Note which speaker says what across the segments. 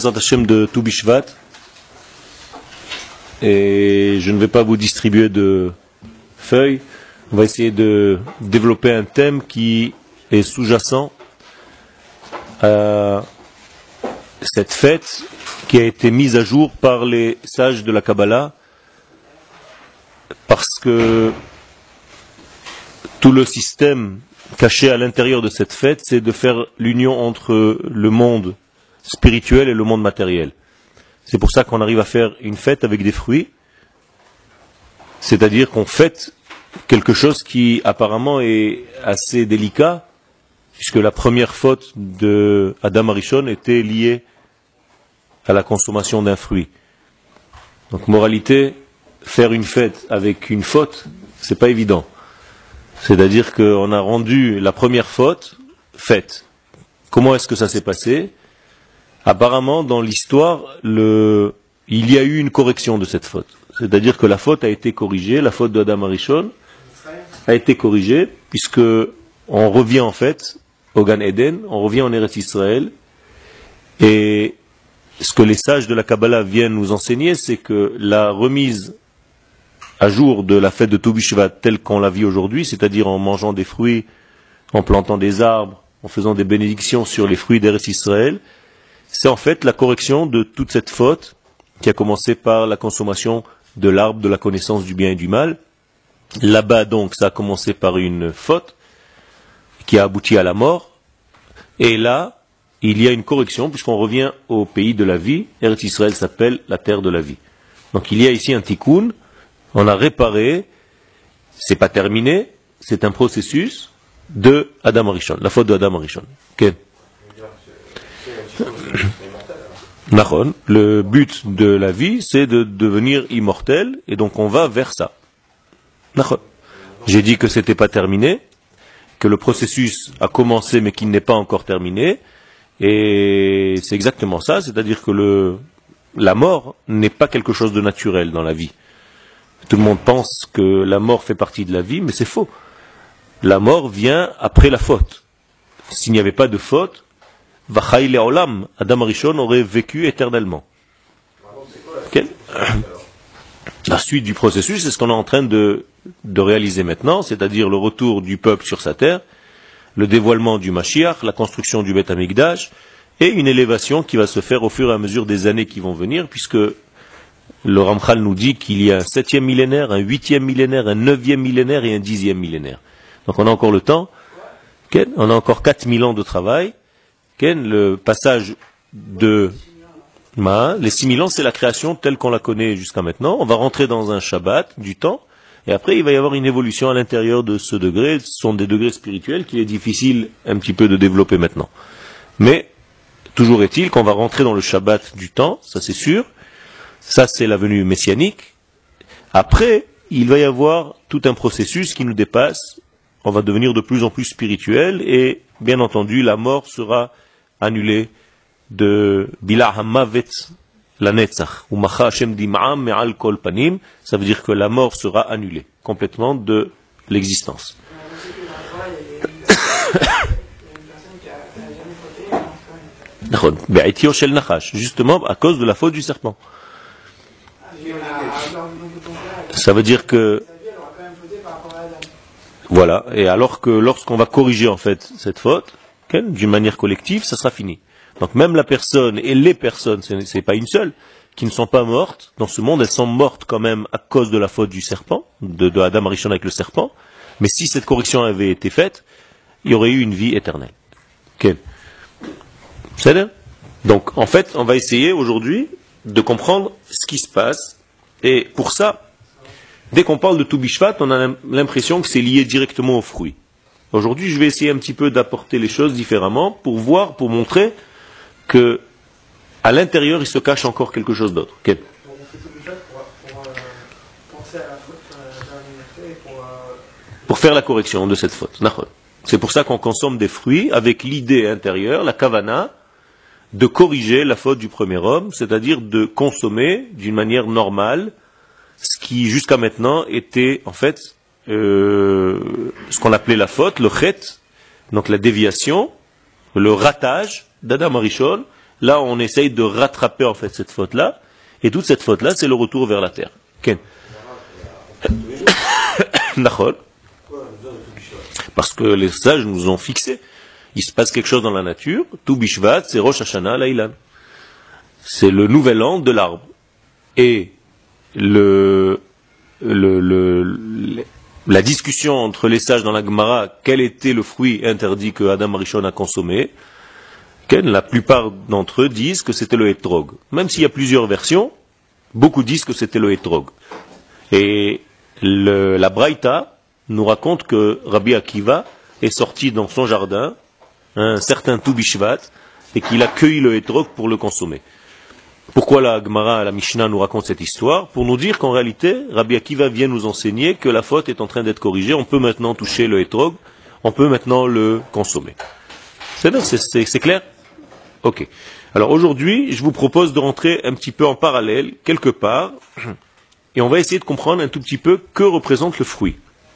Speaker 1: Hashem de Tou Bishvat, et je ne vais pas vous distribuer de feuilles. On va essayer de développer un thème qui est sous-jacent à cette fête qui a été mise à jour par les sages de la Kabbalah, parce que tout le système caché à l'intérieur de cette fête, c'est de faire l'union entre le monde spirituel et le monde matériel. C'est pour ça qu'on arrive à faire une fête avec des fruits, c'est-à-dire qu'on fête quelque chose qui apparemment est assez délicat, puisque la première faute de Adam Arishon était liée à la consommation d'un fruit. Donc moralité, faire une fête avec une faute, c'est pas évident. C'est-à-dire qu'on a rendu la première faute fête. Comment est-ce que ça s'est passé? Apparemment, dans l'histoire, il y a eu une correction de cette faute. C'est-à-dire que la faute a été corrigée, la faute d'Adam Arishon a été corrigée, puisque on revient en fait au Gan Eden, on revient en Eretz Israël, et ce que les sages de la Kabbalah viennent nous enseigner, c'est que la remise à jour de la fête de Tou Bishvat telle qu'on la vit aujourd'hui, c'est-à-dire en mangeant des fruits, en plantant des arbres, en faisant des bénédictions sur les fruits d'Eretz Israël, c'est en fait la correction de toute cette faute qui a commencé par la consommation de l'arbre de la connaissance du bien et du mal. Là-bas donc ça a commencé par une faute qui a abouti à la mort, et là il y a une correction puisqu'on revient au pays de la vie. Eretz Israël s'appelle la terre de la vie. Donc il y a ici un tikkun, on a réparé, c'est pas terminé, c'est un processus de Adam Arishon, la faute de Adam Arishon. Okay. Le but de la vie, c'est de devenir immortel, et donc on va vers ça. J'ai dit que c'était pas terminé, que le processus a commencé mais qu'il n'est pas encore terminé, et c'est exactement ça, c'est-à-dire que la mort n'est pas quelque chose de naturel dans la vie. Tout le monde pense que la mort fait partie de la vie, mais c'est faux. La mort vient après la faute. S'il n'y avait pas de faute, Vachai le'olam, Adam Arishon aurait vécu éternellement. Okay. La suite du processus, c'est ce qu'on est en train de réaliser maintenant, c'est-à-dire le retour du peuple sur sa terre, le dévoilement du Mashiach, la construction du Beth Amikdash, et une élévation qui va se faire au fur et à mesure des années qui vont venir, puisque le Ramchal nous dit qu'il y a un 7e millénaire, un 8e millénaire, un 9e millénaire et un 10e millénaire. Donc on a encore le temps, okay. On a encore 4000 ans de travail. Le passage de les 6000 ans, c'est la création telle qu'on la connaît jusqu'à maintenant. On va rentrer dans un Shabbat du temps, et après il va y avoir une évolution à l'intérieur de ce degré. Ce sont des degrés spirituels qu'il est difficile un petit peu de développer maintenant. Mais toujours est-il qu'on va rentrer dans le Shabbat du temps, ça c'est sûr. Ça c'est la venue messianique. Après, il va y avoir tout un processus qui nous dépasse. On va devenir de plus en plus spirituel, et bien entendu la mort sera annulé de Bila Hamavet la Netzach ou Macha Hashem Dim'am Me'al Kol Panim, ça veut dire que la mort sera annulée complètement de l'existence. Justement à cause de la faute du serpent. Ça veut dire que voilà, et alors que lorsqu'on va corriger en fait cette faute, d'une manière collective, ça sera fini. Donc même la personne et les personnes, c'est pas une seule, qui ne sont pas mortes dans ce monde, elles sont mortes quand même à cause de la faute du serpent, de Adam Arishon avec le serpent, mais si cette correction avait été faite, il y aurait eu une vie éternelle. Okay. C'est ça? Donc en fait, on va essayer aujourd'hui de comprendre ce qui se passe, et pour ça, dès qu'on parle de Tou Bishvat, on a l'impression que c'est lié directement aux fruits. Aujourd'hui, je vais essayer un petit peu d'apporter les choses différemment pour voir, pour montrer que à l'intérieur, il se cache encore quelque chose d'autre. Okay. Pour faire la correction de cette faute. C'est pour ça qu'on consomme des fruits avec l'idée intérieure, la kavana, de corriger la faute du premier homme, c'est-à-dire de consommer d'une manière normale ce qui jusqu'à maintenant était en fait ce qu'on appelait la faute, le chet, donc la déviation, le ratage d'Adam Arishon là on essaye de rattraper en fait cette faute-là, et toute cette faute-là, c'est le retour vers la terre. Ken. Parce que les sages nous ont fixé. Il se passe quelque chose dans la nature, tout Bishvat, c'est Rosh Hashanah Laïlan. C'est le nouvel an de l'arbre. Et la discussion entre les sages dans la Gemara, quel était le fruit interdit que Adam Rishon a consommé, la plupart d'entre eux disent que c'était le hétrog. Même s'il y a plusieurs versions, beaucoup disent que c'était le hétrog. Et la Braïta nous raconte que Rabbi Akiva est sorti dans son jardin un certain Tou Bishvat et qu'il a cueilli le hétrog pour le consommer. Pourquoi la Gemara, la Mishnah nous raconte cette histoire? Pour nous dire qu'en réalité, Rabbi Akiva vient nous enseigner que la faute est en train d'être corrigée, on peut maintenant toucher le hétrog, on peut maintenant le consommer. C'est clair? Ok. Alors aujourd'hui, je vous propose de rentrer un petit peu en parallèle, quelque part, et on va essayer de comprendre un tout petit peu que représente le fruit.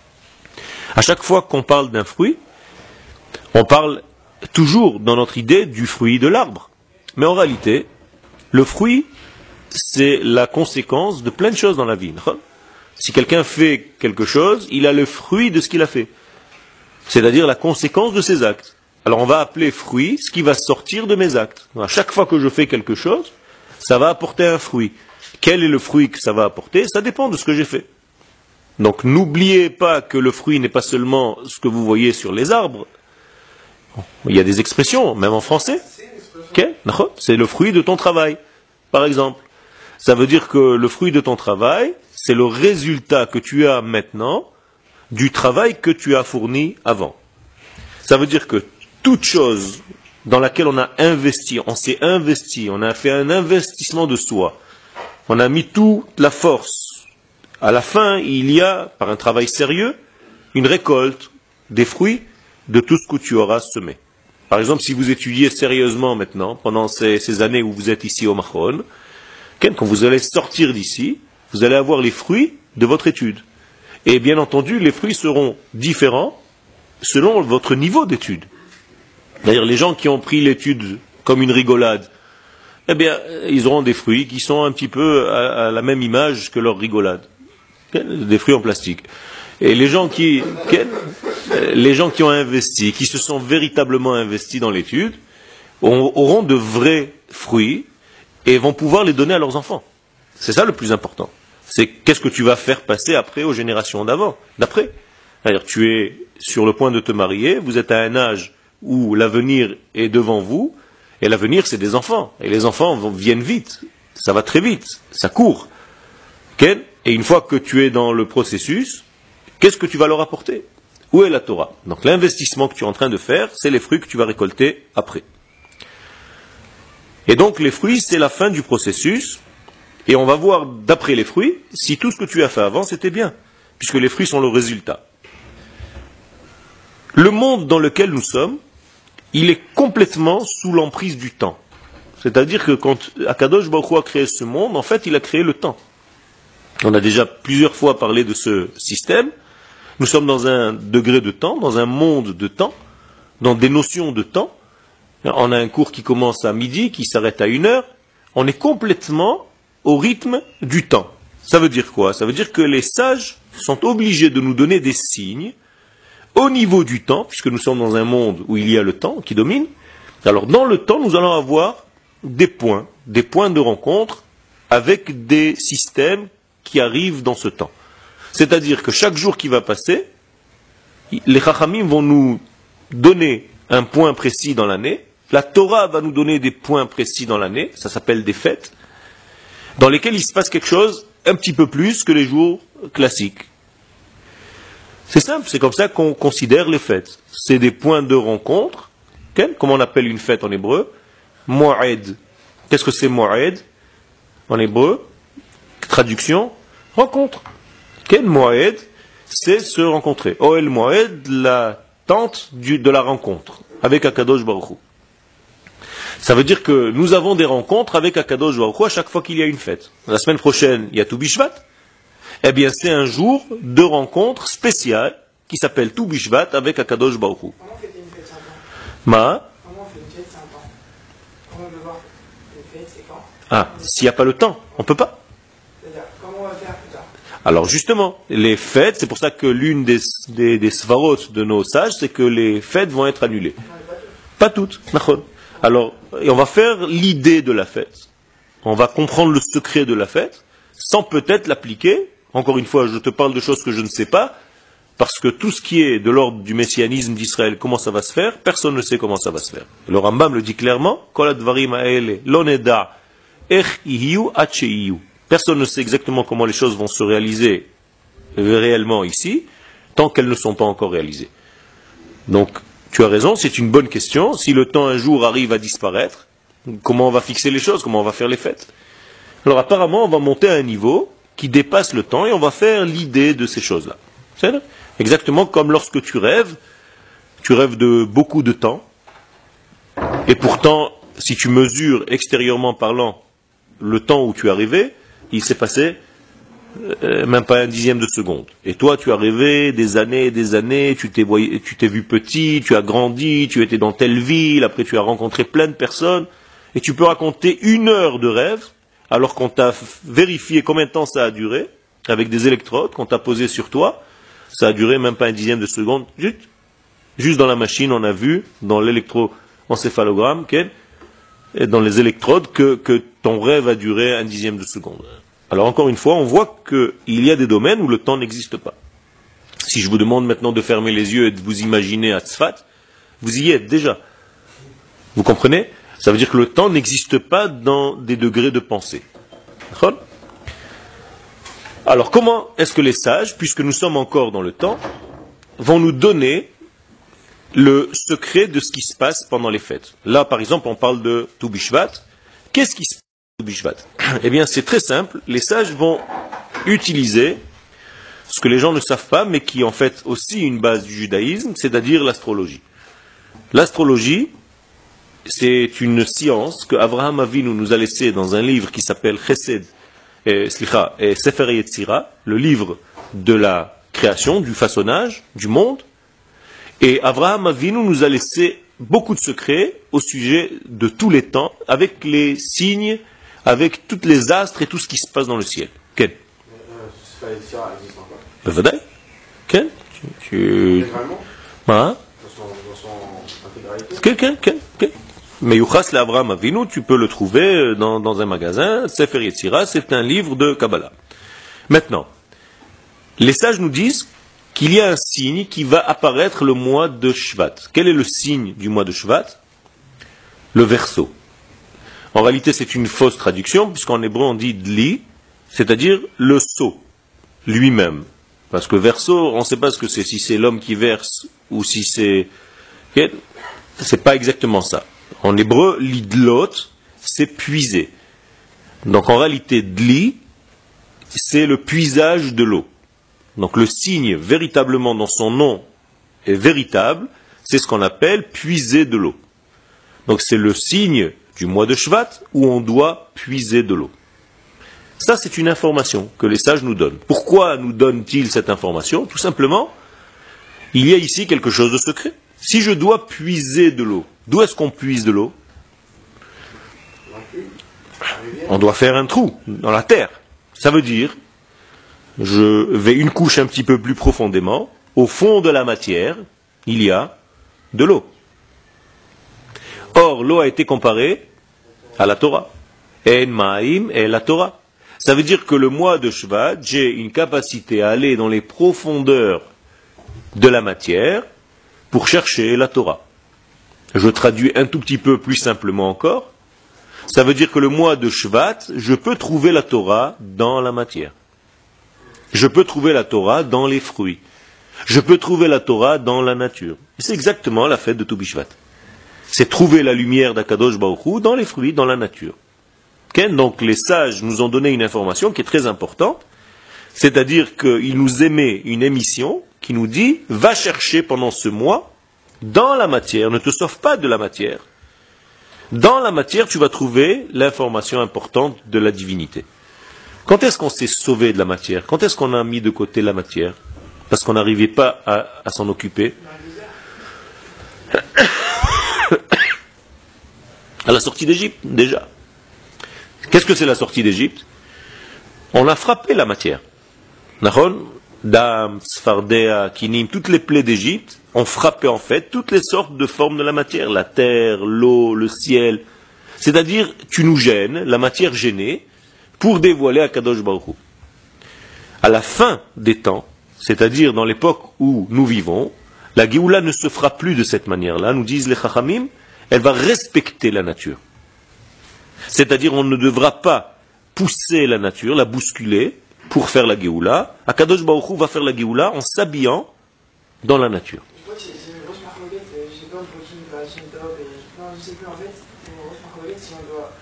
Speaker 1: À chaque fois qu'on parle d'un fruit, on parle toujours dans notre idée du fruit de l'arbre. Mais en réalité, le fruit, c'est la conséquence de plein de choses dans la vie. Si quelqu'un fait quelque chose, il a le fruit de ce qu'il a fait. C'est-à-dire la conséquence de ses actes. Alors on va appeler fruit ce qui va sortir de mes actes. À chaque fois que je fais quelque chose, ça va apporter un fruit. Quel est le fruit que ça va apporter? Ça dépend de ce que j'ai fait. Donc n'oubliez pas que le fruit n'est pas seulement ce que vous voyez sur les arbres. Il y a des expressions, même en français. C'est le fruit de ton travail, par exemple. Ça veut dire que le fruit de ton travail, c'est le résultat que tu as maintenant du travail que tu as fourni avant. Ça veut dire que toute chose dans laquelle on a investi, on s'est investi, on a fait un investissement de soi, on a mis toute la force. À la fin, il y a, par un travail sérieux, une récolte des fruits de tout ce que tu auras semé. Par exemple, si vous étudiez sérieusement maintenant, pendant ces années où vous êtes ici au Machon, quand vous allez sortir d'ici, vous allez avoir les fruits de votre étude. Et bien entendu, les fruits seront différents selon votre niveau d'étude. C'est-à-dire, les gens qui ont pris l'étude comme une rigolade, eh bien, ils auront des fruits qui sont un petit peu à la même image que leur rigolade. Des fruits en plastique. Et les gens qui ont investi, qui se sont véritablement investis dans l'étude, auront de vrais fruits et vont pouvoir les donner à leurs enfants. C'est ça le plus important. C'est qu'est-ce que tu vas faire passer après aux générations d'après. C'est-à-dire, tu es sur le point de te marier, vous êtes à un âge où l'avenir est devant vous, et l'avenir c'est des enfants. Et les enfants viennent vite, ça va très vite, ça court. Et une fois que tu es dans le processus, qu'est-ce que tu vas leur apporter? Où est la Torah? Donc l'investissement que tu es en train de faire, c'est les fruits que tu vas récolter après. Et donc les fruits, c'est la fin du processus, et on va voir d'après les fruits, si tout ce que tu as fait avant, c'était bien, puisque les fruits sont le résultat. Le monde dans lequel nous sommes, il est complètement sous l'emprise du temps. C'est-à-dire que quand Akadosh Baruch Hu a créé ce monde, en fait, il a créé le temps. On a déjà plusieurs fois parlé de ce système. Nous sommes dans un degré de temps, dans un monde de temps, dans des notions de temps. On a un cours qui commence à midi, qui s'arrête à 1 heure. On est complètement au rythme du temps. Ça veut dire quoi? Ça veut dire que les sages sont obligés de nous donner des signes au niveau du temps, puisque nous sommes dans un monde où il y a le temps qui domine. Alors dans le temps, nous allons avoir des points de rencontre avec des systèmes qui arrivent dans ce temps. C'est-à-dire que chaque jour qui va passer, les Chachamim vont nous donner un point précis dans l'année, la Torah va nous donner des points précis dans l'année, ça s'appelle des fêtes, dans lesquelles il se passe quelque chose un petit peu plus que les jours classiques. C'est simple, c'est comme ça qu'on considère les fêtes. C'est des points de rencontre, comment on appelle une fête en hébreu? Mo'ed. Qu'est-ce que c'est Mo'ed en hébreu? Traduction, rencontre. Quel Mo'ed? C'est se rencontrer. Oel Mo'ed, la tente de la rencontre, avec Akadosh Baruch Hu. Ça veut dire que nous avons des rencontres avec Akadosh Baruch Hu à chaque fois qu'il y a une fête. La semaine prochaine, il y a Tou Bishvat. Eh bien, c'est un jour de rencontre spécial qui s'appelle Tou Bishvat avec Akadosh Baruch Hu.
Speaker 2: Comment on fait une fête 5 ans?
Speaker 1: Ma
Speaker 2: Comment on fait une fête 5 ans? Comment on peut voir?
Speaker 1: Ah, s'il n'y a pas le temps, on ne peut pas.
Speaker 2: Comment on va faire plus tard?
Speaker 1: Alors justement, les fêtes, c'est pour ça que l'une des svarot de nos sages, c'est que les fêtes vont être annulées. Pas toutes. Alors, et on va faire l'idée de la fête. On va comprendre le secret de la fête, sans peut-être l'appliquer. Encore une fois, je te parle de choses que je ne sais pas, parce que tout ce qui est de l'ordre du messianisme d'Israël, comment ça va se faire, personne ne sait comment ça va se faire. Le Rambam le dit clairement, Kol advarim ha'ele lo neda ech ihiyu ad she'iyu. Personne ne sait exactement comment les choses vont se réaliser réellement ici, tant qu'elles ne sont pas encore réalisées. Donc, tu as raison, c'est une bonne question. Si le temps un jour arrive à disparaître, comment on va fixer les choses, comment on va faire les fêtes? Alors apparemment, on va monter à un niveau qui dépasse le temps et on va faire l'idée de ces choses-là. C'est là. Exactement comme lorsque tu rêves de beaucoup de temps, et pourtant, si tu mesures extérieurement parlant le temps où tu es arrivé, il s'est passé même pas un dixième de seconde. Et toi, tu as rêvé des années et des années, tu t'es vu petit, tu as grandi, tu étais dans telle ville, après tu as rencontré plein de personnes, et tu peux raconter 1 heure de rêve, alors qu'on t'a vérifié combien de temps ça a duré, avec des électrodes qu'on t'a posées sur toi, ça a duré même pas un dixième de seconde, juste dans la machine, on a vu, dans l'électroencéphalogramme, et dans les électrodes, que ton rêve a duré un dixième de seconde. Alors encore une fois, on voit qu'il y a des domaines où le temps n'existe pas. Si je vous demande maintenant de fermer les yeux et de vous imaginer à Tzfat, vous y êtes déjà. Vous comprenez? Ça veut dire que le temps n'existe pas dans des degrés de pensée. Alors comment est-ce que les sages, puisque nous sommes encore dans le temps, vont nous donner le secret de ce qui se passe pendant les fêtes? Là, par exemple, on parle de Tu Bishvat. Qu'est-ce qui se passe à Tu Bishvat? Eh bien, c'est très simple. Les sages vont utiliser ce que les gens ne savent pas, mais qui est en fait aussi une base du judaïsme, c'est-à-dire l'astrologie. L'astrologie, c'est une science que Abraham Avinu nous a laissée dans un livre qui s'appelle Chesed, Sefer Yetzira, le livre de la création, du façonnage, du monde. Et Abraham Avinu nous a laissé beaucoup de secrets au sujet de tous les temps, avec les signes, avec toutes les astres et tout ce qui se passe dans le ciel. Ken?
Speaker 2: Sefer Yetzira existe encore.
Speaker 1: Bevadai? Ken?
Speaker 2: Intégralement?
Speaker 1: Hein?
Speaker 2: Dans son intégralité?
Speaker 1: Ken. Mais Yuchas l'Abraham Avinu, tu peux le trouver dans un magasin. Sefer Yetzira, c'est un livre de Kabbalah. Maintenant, les sages nous disent qu'il y a un signe qui va apparaître le mois de Shvat. Quel est le signe du mois de Shvat? Le Verseau. En réalité, c'est une fausse traduction, puisqu'en hébreu on dit Dli, c'est-à-dire le sceau lui-même. Parce que Verseau, on ne sait pas ce que c'est, si c'est l'homme qui verse ou si c'est... C'est pas exactement ça. En hébreu, l'idlot, c'est puiser. Donc en réalité, Dli, c'est le puisage de l'eau. Donc le signe véritablement dans son nom est véritable, c'est ce qu'on appelle puiser de l'eau. Donc c'est le signe du mois de Shvat où on doit puiser de l'eau. Ça c'est une information que les sages nous donnent. Pourquoi nous donnent-ils cette information? Tout simplement, il y a ici quelque chose de secret. Si je dois puiser de l'eau, d'où est-ce qu'on puise de l'eau? On doit faire un trou dans la terre. Ça veut dire, je vais une couche un petit peu plus profondément, au fond de la matière, il y a de l'eau. Or, l'eau a été comparée à la Torah. En ma'im et la Torah. Ça veut dire que le mois de Shvat, j'ai une capacité à aller dans les profondeurs de la matière pour chercher la Torah. Je traduis un tout petit peu plus simplement encore. Ça veut dire que le mois de Shvat, je peux trouver la Torah dans la matière. Je peux trouver la Torah dans les fruits. Je peux trouver la Torah dans la nature. Et c'est exactement la fête de Tu Bishvat. C'est trouver la lumière d'Akadosh Baruch Hu dans les fruits, dans la nature. Donc les sages nous ont donné une information qui est très importante, c'est-à-dire qu'ils nous émettent une émission qui nous dit « Va chercher pendant ce mois dans la matière, ne te sauve pas de la matière. Dans la matière, tu vas trouver l'information importante de la divinité. » Quand est-ce qu'on s'est sauvé de la matière? Quand est-ce qu'on a mis de côté la matière? Parce qu'on n'arrivait pas à s'en occuper. À la sortie d'Égypte, déjà. Qu'est-ce que c'est la sortie d'Égypte? On a frappé la matière. Dam, Sfardea, Kinim, toutes les plaies d'Égypte ont frappé en fait toutes les sortes de formes de la matière, la terre, l'eau, le ciel. C'est-à-dire, tu nous gênes, la matière gênée, pour dévoiler Akadosh Baruch Hu. À la fin des temps, c'est-à-dire dans l'époque où nous vivons, la Géoula ne se fera plus de cette manière-là, nous disent les Chachamim, elle va respecter la nature. C'est-à-dire, on ne devra pas pousser la nature, la bousculer, pour faire la Géoula. Akadosh Baruch Hu va faire la Géoula en s'habillant dans la nature.
Speaker 3: Je crois que c'est une grosse marloquette, je sais pas entre qui va Shintob et... Non, je sais plus en fait, c'est une grosse marloquette si on doit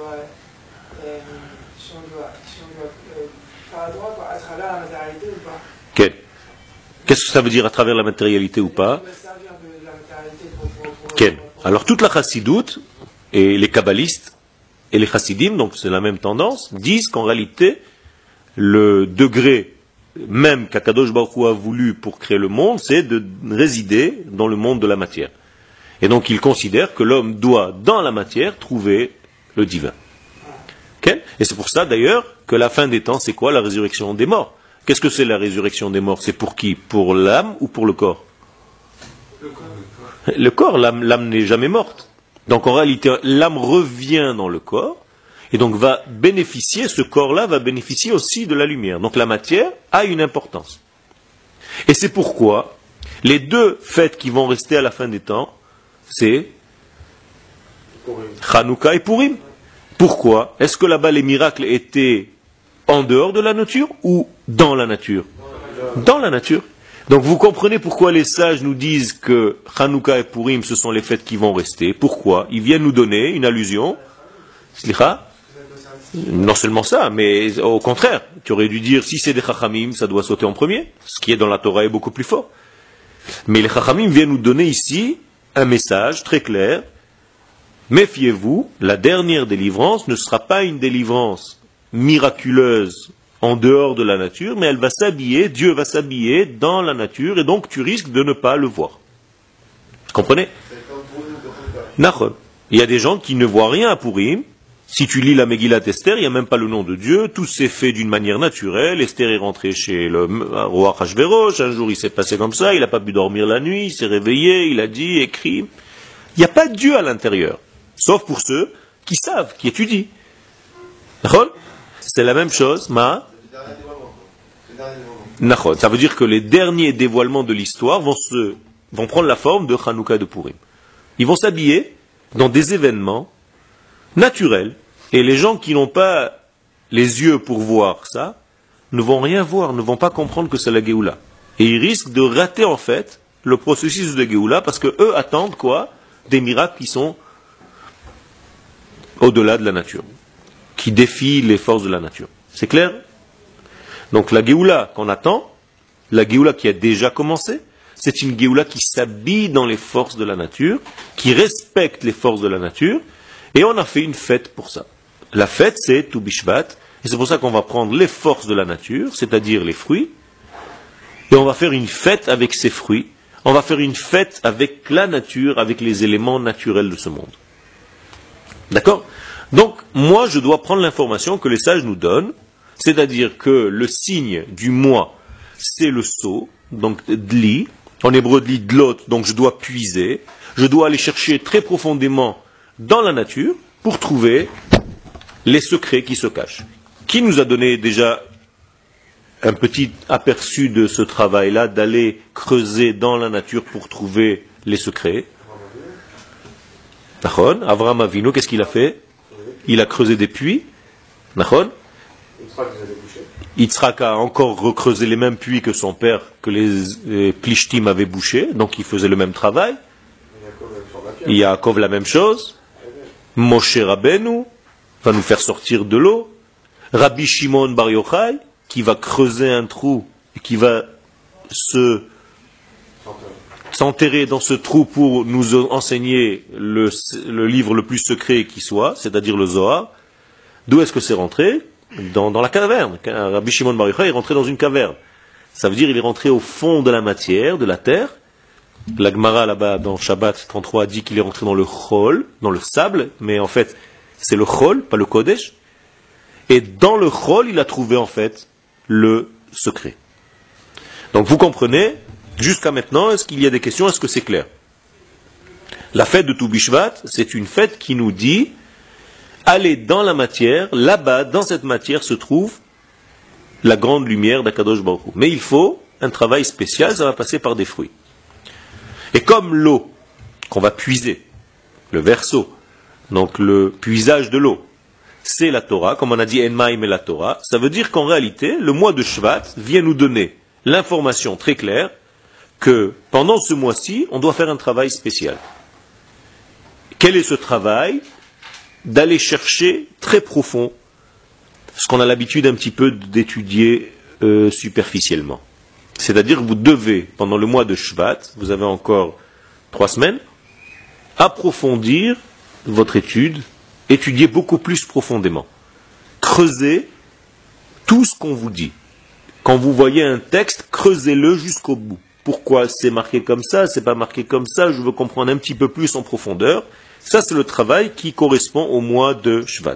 Speaker 3: faire la droite à travers la matérialité ou pas.
Speaker 1: Okay. Qu'est-ce que ça veut dire à travers la matérialité ou pas? Okay. Alors toute la chassidoute et les kabbalistes et les chassidim, donc c'est la même tendance, disent qu'en réalité le degré même qu'Akadosh Baruch Hu a voulu pour créer le monde, c'est de résider dans le monde de la matière. Et donc ils considèrent que l'homme doit, dans la matière, trouver le divin. Okay? Et c'est pour ça d'ailleurs que la fin des temps, c'est quoi? La résurrection des morts. Qu'est-ce que c'est la résurrection des morts? C'est pour qui? Pour l'âme ou pour le corps? Le corps, l'âme n'est jamais morte. Donc en réalité, l'âme revient dans le corps, et donc va bénéficier, ce corps-là va bénéficier aussi de la lumière. Donc la matière a une importance. Et c'est pourquoi les deux fêtes qui vont rester à la fin des temps, c'est Hanouka et Purim. Pourquoi? Est-ce que là-bas les miracles étaient en dehors de la nature ou dans la nature? Dans la nature. Donc vous comprenez pourquoi les sages nous disent que Hanouka et Purim ce sont les fêtes qui vont rester. Pourquoi? Ils viennent nous donner une allusion. Slicha? Non seulement ça, mais au contraire, tu aurais dû dire si c'est des Chachamim, ça doit sauter en premier. Ce qui est dans la Torah est beaucoup plus fort. Mais les Chachamim viennent nous donner ici un message très clair. Méfiez-vous, la dernière délivrance ne sera pas une délivrance miraculeuse en dehors de la nature, mais elle va s'habiller, Dieu va s'habiller dans la nature, et donc tu risques de ne pas le voir. Vous comprenez? Nachon. Il y a des gens qui ne voient rien à Purim. Si tu lis la Megillat Esther, il n'y a même pas le nom de Dieu, tout s'est fait d'une manière naturelle, Esther est rentré chez le roi Achashverosh, un jour il s'est passé comme ça, il n'a pas pu dormir la nuit, il s'est réveillé, il a dit, écrit. Il n'y a pas de Dieu à l'intérieur, sauf pour ceux qui savent, qui étudient. C'est la même chose, ça veut dire que les derniers dévoilements de l'histoire vont prendre la forme de Hanouka et de Purim. Ils vont s'habiller dans des événements naturels. Et les gens qui n'ont pas les yeux pour voir ça, ne vont rien voir, ne vont pas comprendre que c'est la Géoula. Et ils risquent de rater en fait le processus de Géoula parce que eux attendent quoi? Des miracles qui sont au-delà de la nature, qui défient les forces de la nature. C'est clair? Donc la Géoula qu'on attend, la Géoula qui a déjà commencé, c'est une Géoula qui s'habille dans les forces de la nature, qui respecte les forces de la nature, et on a fait une fête pour ça. La fête, c'est Tou Bishvat, et c'est pour ça qu'on va prendre les forces de la nature, c'est-à-dire les fruits, et on va faire une fête avec ces fruits, on va faire une fête avec la nature, avec les éléments naturels de ce monde. D'accord? Donc, moi, je dois prendre l'information que les sages nous donnent, c'est-à-dire que le signe du mois, c'est le seau, donc dli, en hébreu dli, dlot, donc je dois puiser, je dois aller chercher très profondément dans la nature pour trouver les secrets qui se cachent. Qui nous a donné déjà un petit aperçu de ce travail-là, d'aller creuser dans la nature pour trouver les secrets? Nachon, Avraham Avinu, qu'est-ce qu'il a fait? Il a creusé des puits. Nachon. Yitzhak a encore recreusé les mêmes puits que son père, que les Plishtim avaient bouchés, donc il faisait le même travail. Yaakov la même chose. Moshe Rabbeinu va nous faire sortir de l'eau. Rabbi Shimon Bar Yochai, qui va creuser un trou et qui va s'enterrer dans ce trou pour nous enseigner le livre le plus secret qui soit, c'est-à-dire le Zohar. D'où est-ce que c'est rentré? Dans la caverne. Rabbi Shimon Bar Yochai est rentré dans une caverne. Ça veut dire qu'il est rentré au fond de la matière, de la terre. La Gemara là-bas dans Shabbat 33 dit qu'il est rentré dans le chol, dans le sable, mais en fait c'est le chol, pas le kodesh. Et dans le chol, il a trouvé en fait le secret. Donc vous comprenez, jusqu'à maintenant, est-ce qu'il y a des questions? Est-ce que c'est clair? La fête de Toubishvat, c'est une fête qui nous dit, allez dans la matière, là-bas, dans cette matière se trouve la grande lumière d'Akadosh Baruch Hu. Mais il faut un travail spécial, ça va passer par des fruits. Et comme l'eau qu'on va puiser, le verseau, donc le puisage de l'eau, c'est la Torah, comme on a dit Enmaim et la Torah, ça veut dire qu'en réalité, le mois de Shvat vient nous donner l'information très claire que pendant ce mois-ci, on doit faire un travail spécial. Quel est ce travail? D'aller chercher très profond ce qu'on a l'habitude un petit peu d'étudier superficiellement. C'est-à-dire que vous devez, pendant le mois de Shvat, vous avez encore 3 semaines, approfondir votre étude, étudier beaucoup plus profondément. Creusez tout ce qu'on vous dit. Quand vous voyez un texte, creusez-le jusqu'au bout. Pourquoi c'est marqué comme ça, c'est pas marqué comme ça, je veux comprendre un petit peu plus en profondeur. Ça, c'est le travail qui correspond au mois de Shvat.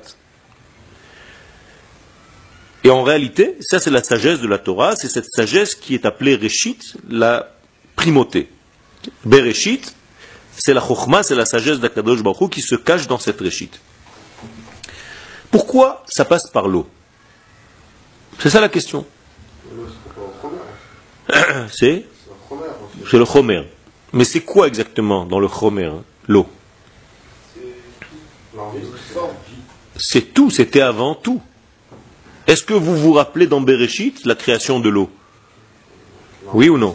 Speaker 1: Et en réalité, ça c'est la sagesse de la Torah, c'est cette sagesse qui est appelée Réchit, la primauté. Bereshit, c'est la Chokhma, c'est la sagesse d'Akadosh Baruch Hu qui se cache dans cette Réchit. Pourquoi ça passe par l'eau? C'est ça la question. C'est le Chomer. Mais c'est quoi exactement dans le Chomer, l'eau? C'est tout, c'était avant tout. Est-ce que vous vous rappelez dans Bereshit la création de l'eau? Oui ou non?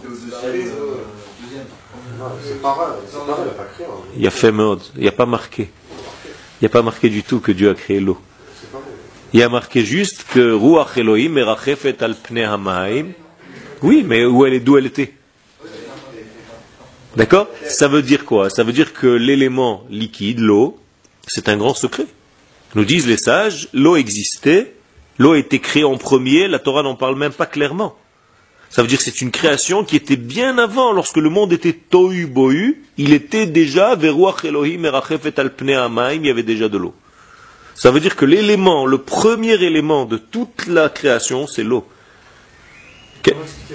Speaker 1: Il y a fait mode, il n'y a pas marqué. Il n'y a pas marqué du tout que Dieu a créé l'eau. Il y a marqué juste que Ruach Elohim merachefet al pnei hamaim. Oui, mais d'où elle était? D'accord? Ça veut dire quoi? Ça veut dire que l'élément liquide, l'eau, c'est un grand secret. Nous disent les sages, l'eau existait, l'eau a été créée en premier, la Torah n'en parle même pas clairement. Ça veut dire que c'est une création qui était bien avant, lorsque le monde était tohu bohu, il était déjà Veruach Elohim merachefet al pnei hamaim, il y avait déjà de l'eau. Ça veut dire que l'élément, le premier élément de toute la création, c'est l'eau.
Speaker 4: Comment expliquer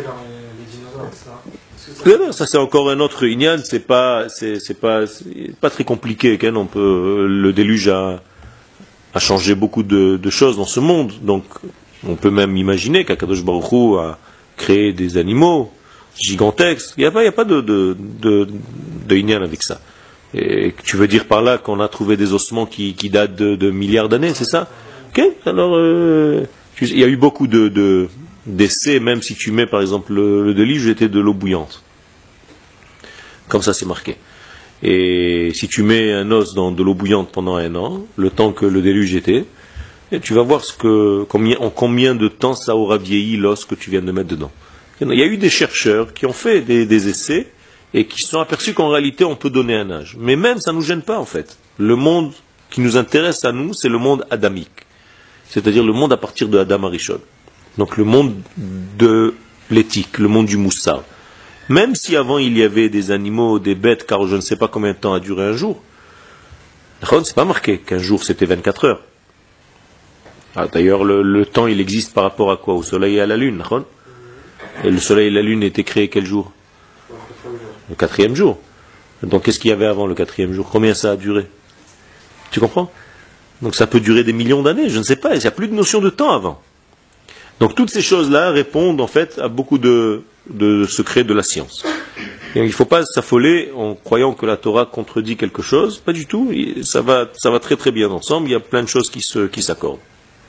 Speaker 4: les dinosaures, ça?
Speaker 1: Ça c'est encore un autre inyan, c'est pas très compliqué. On peut, le déluge a changé beaucoup de choses dans ce monde, donc on peut même imaginer qu'Akadosh Baruch Hu a créé des animaux gigantesques. Il n'y a pas de inyan avec ça. Et tu veux dire par là qu'on a trouvé des ossements qui datent de milliards d'années, c'est ça? Ok, alors il y a eu beaucoup d'essais, même si tu mets par exemple le déluge était de l'eau bouillante. Comme ça c'est marqué. Et si tu mets un os dans de l'eau bouillante pendant 1 an, le temps que le déluge était, et tu vas voir en combien de temps ça aura vieilli l'os que tu viens de mettre dedans. Il y a eu des chercheurs qui ont fait des essais et qui se sont aperçus qu'en réalité on peut donner un âge. Mais même ça ne nous gêne pas en fait. Le monde qui nous intéresse à nous, c'est le monde adamique. C'est-à-dire le monde à partir de Adam Arishon. Donc le monde de l'éthique, le monde du moussar. Même si avant il y avait des animaux, des bêtes, car je ne sais pas combien de temps a duré un jour. C'est pas marqué qu'un jour c'était 24 heures. D'ailleurs le temps il existe par rapport à quoi? Au soleil et à la lune. Et le soleil et la lune étaient créés quel jour? Le 4e jour. Donc qu'est-ce qu'il y avait avant le 4e jour? Combien ça a duré? Tu comprends? Donc ça peut durer des millions d'années, je ne sais pas, il n'y a plus de notion de temps avant. Donc toutes ces choses-là répondent en fait à beaucoup de secrets de la science. Et il ne faut pas s'affoler en croyant que la Torah contredit quelque chose, pas du tout, ça va très très bien ensemble, il y a plein de choses qui s'accordent.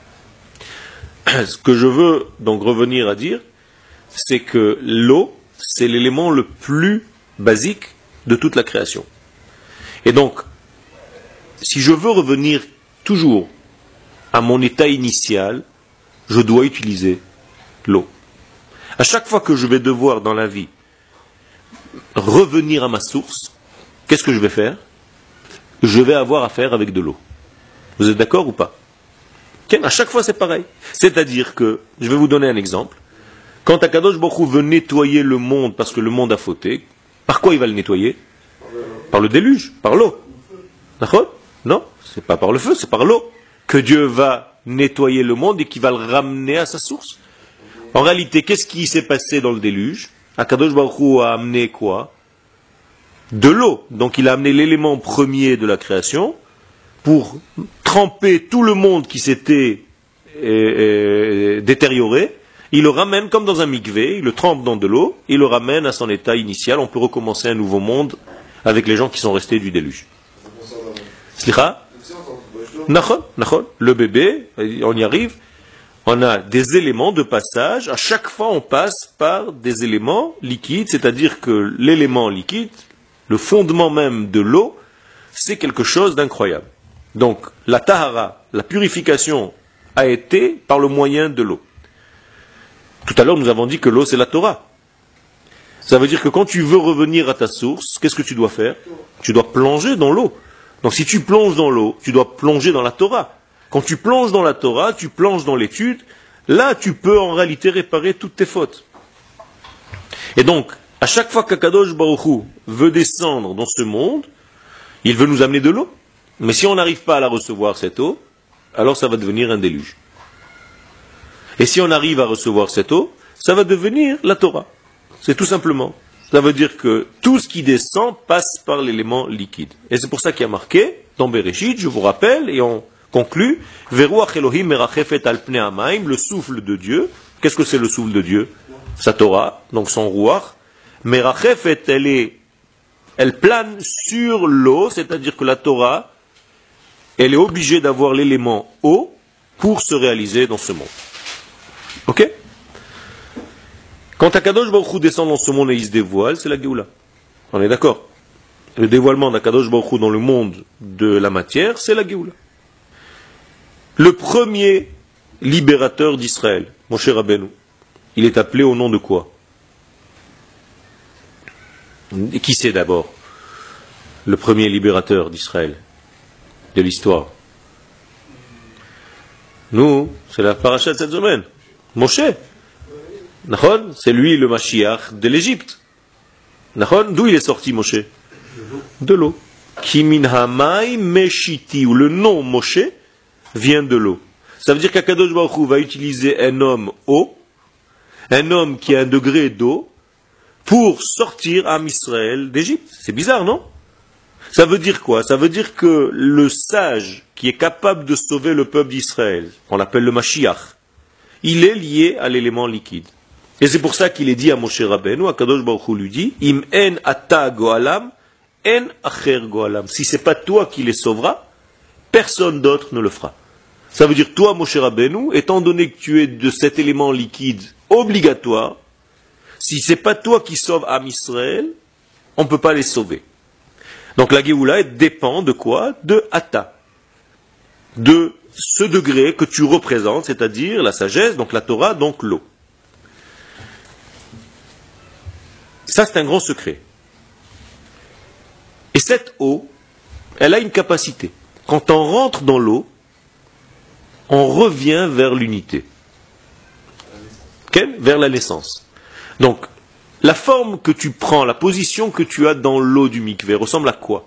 Speaker 1: Ce que je veux donc revenir à dire, c'est que l'eau, c'est l'élément le plus basique de toute la création. Et donc, si je veux revenir toujours à mon état initial, je dois utiliser l'eau. À chaque fois que je vais devoir dans la vie revenir à ma source, qu'est-ce que je vais faire? Je vais avoir affaire avec de l'eau. Vous êtes d'accord ou pas? À chaque fois c'est pareil. C'est-à-dire que, je vais vous donner un exemple, quand Akadosh Baruch Hu veut nettoyer le monde parce que le monde a fauté, par quoi il va le nettoyer? Par le déluge, par l'eau. D'accord? Non, c'est pas par le feu, c'est par l'eau que Dieu va nettoyer le monde et qui va le ramener à sa source. En réalité, qu'est-ce qui s'est passé dans le déluge? Akadosh Baruch Hu a amené quoi? De l'eau. Donc il a amené l'élément premier de la création pour tremper tout le monde qui s'était détérioré. Il le ramène comme dans un mikvé, il le trempe dans de l'eau, il le ramène à son état initial. On peut recommencer un nouveau monde avec les gens qui sont restés du déluge. Slicha? Nachon, nachon. Le bébé, on y arrive. On a des éléments de passage. À chaque fois, on passe par des éléments liquides, c'est-à-dire que l'élément liquide, le fondement même de l'eau, c'est quelque chose d'incroyable. Donc, la tahara, la purification, a été par le moyen de l'eau. Tout à l'heure, nous avons dit que l'eau, c'est la Torah. Ça veut dire que quand tu veux revenir à ta source, qu'est-ce que tu dois faire? Tu dois plonger dans l'eau. Donc, si tu plonges dans l'eau, tu dois plonger dans la Torah. Quand tu plonges dans la Torah, tu plonges dans l'étude, là, tu peux en réalité réparer toutes tes fautes. Et donc, à chaque fois qu'Akadosh Baruch Hu veut descendre dans ce monde, il veut nous amener de l'eau. Mais si on n'arrive pas à la recevoir, cette eau, alors ça va devenir un déluge. Et si on arrive à recevoir cette eau, ça va devenir la Torah. C'est tout simplement. Ça veut dire que tout ce qui descend passe par l'élément liquide. Et c'est pour ça qu'il y a marqué, dans Bereshit, je vous rappelle, et on conclut, Veruach Elohim merachefet al pnei hamayim, le souffle de Dieu. Qu'est-ce que c'est le souffle de Dieu? Sa Torah, donc son Ruach. Merachefet, elle plane sur l'eau, c'est-à-dire que la Torah, elle est obligée d'avoir l'élément eau pour se réaliser dans ce monde. Ok? Quand Akadosh Baruch Hu descend dans ce monde et il se dévoile, c'est la Géoula. On est d'accord? Le dévoilement d'Akadosh Baruch Hu dans le monde de la matière, c'est la Géoula. Le premier libérateur d'Israël, Moshe Rabbeinu, il est appelé au nom de quoi? Et qui c'est d'abord le premier libérateur d'Israël, de l'histoire? Nous, c'est la paracha de cette semaine. Moshe. Nachon, c'est lui le Mashiach de l'Égypte. Nachon, d'où il est sorti Moshe? De l'eau. Ki min hamay meshiti, ou le nom Moshe vient de l'eau. Ça veut dire qu'Akadosh Baruch Hu va utiliser un homme eau, un homme qui a un degré d'eau, pour sortir Am Israël d'Égypte. C'est bizarre, non? Ça veut dire quoi? Ça veut dire que le sage qui est capable de sauver le peuple d'Israël, on l'appelle le Mashiach, il est lié à l'élément liquide. Et c'est pour ça qu'il est dit à Moshe Rabbeinu, Akadosh Baruch Hu lui dit, Im en ata goalam, en acher goalam. Si c'est pas toi qui les sauveras, personne d'autre ne le fera. Ça veut dire, toi, Moshe Rabbeinu, étant donné que tu es de cet élément liquide obligatoire, si c'est pas toi qui sauves Am Israël, on ne peut pas les sauver. Donc la Géoula dépend de quoi? De Ata. De ce degré que tu représentes, c'est-à-dire la sagesse, donc la Torah, donc l'eau. Ça, c'est un grand secret. Et cette eau, elle a une capacité. Quand on rentre dans l'eau, on revient vers l'unité. Okay? Vers la naissance. Donc, la forme que tu prends, la position que tu as dans l'eau du mikvé ressemble à quoi?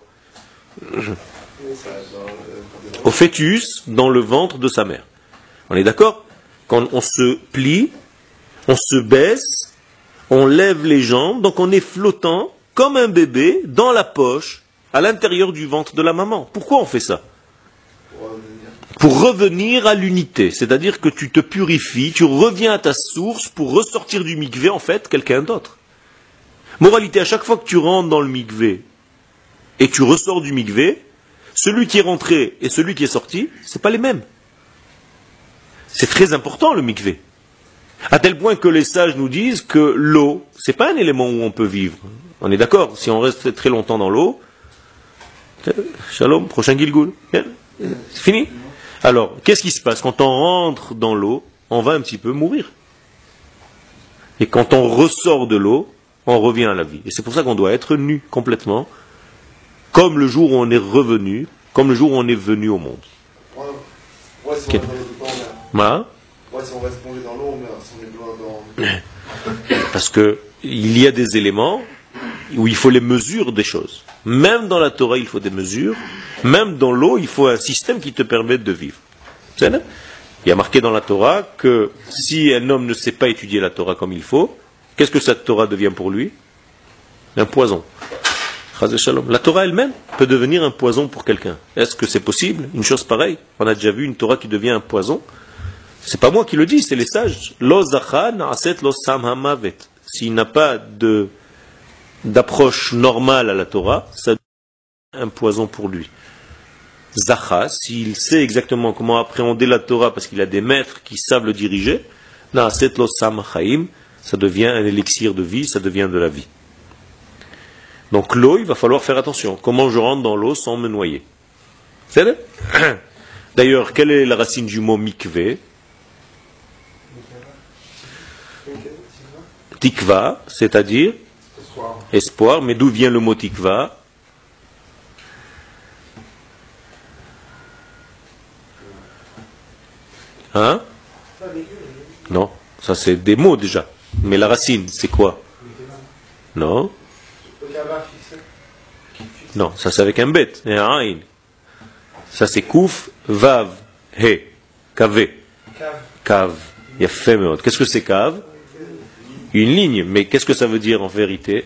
Speaker 1: Au fœtus dans le ventre de sa mère. On est d'accord? Quand on se plie, on se baisse, on lève les jambes, donc on est flottant comme un bébé dans la poche, à l'intérieur du ventre de la maman. Pourquoi on fait ça? Pour revenir à l'unité, c'est-à-dire que tu te purifies, tu reviens à ta source pour ressortir du mikvé, en fait, quelqu'un d'autre. Moralité, à chaque fois que tu rentres dans le mikvé et tu ressors du mikvé, celui qui est rentré et celui qui est sorti, c'est pas les mêmes. C'est très important le mikvé. À tel point que les sages nous disent que l'eau, c'est pas un élément où on peut vivre. On est d'accord? Si on reste très longtemps dans l'eau, shalom, prochain Gilgul. C'est fini. Alors, qu'est-ce qui se passe? Quand on rentre dans l'eau, on va un petit peu mourir. Et quand on ressort de l'eau, on revient à la vie. Et c'est pour ça qu'on doit être nu complètement, comme le jour où on est revenu, comme le jour où on est venu au monde.
Speaker 4: Ouais, si on reste dans l'eau tout le temps, on meurt. Ouais, si on reste plongé dans l'eau, on meurt. Si on est loin dans...
Speaker 1: Parce que il y a des éléments où il faut les mesures des choses. Même dans la Torah, il faut des mesures. Même dans l'eau, il faut un système qui te permette de vivre. C'est là. Il y a marqué dans la Torah que si un homme ne sait pas étudier la Torah comme il faut, qu'est-ce que cette Torah devient pour lui? Un poison. La Torah elle-même peut devenir un poison pour quelqu'un. Est-ce que c'est possible? Une chose pareille? On a déjà vu une Torah qui devient un poison. C'est pas moi qui le dis, c'est les sages. Lo zacha na'aset lo sam hamavet. S'il n'a pas d'approche normale à la Torah, ça devient un poison pour lui. Zacha, s'il sait exactement comment appréhender la Torah parce qu'il a des maîtres qui savent le diriger, na'aset lo sam chaim, ça devient un élixir de vie, ça devient de la vie. Donc l'eau, il va falloir faire attention. Comment je rentre dans l'eau sans me noyer? C'est vrai? D'ailleurs, quelle est la racine du mot mikvé? Tikva, c'est-à-dire espoir. Mais d'où vient le mot tikva? Hein? Non, ça c'est des mots déjà. Mais la racine, c'est quoi? Non. Non, ça c'est avec un bet, et un aïn. Ça c'est kouf, vav, he, kavé. Kav. Il y a fait meod. Qu'est-ce que c'est kav? Une ligne. Mais qu'est-ce que ça veut dire en vérité?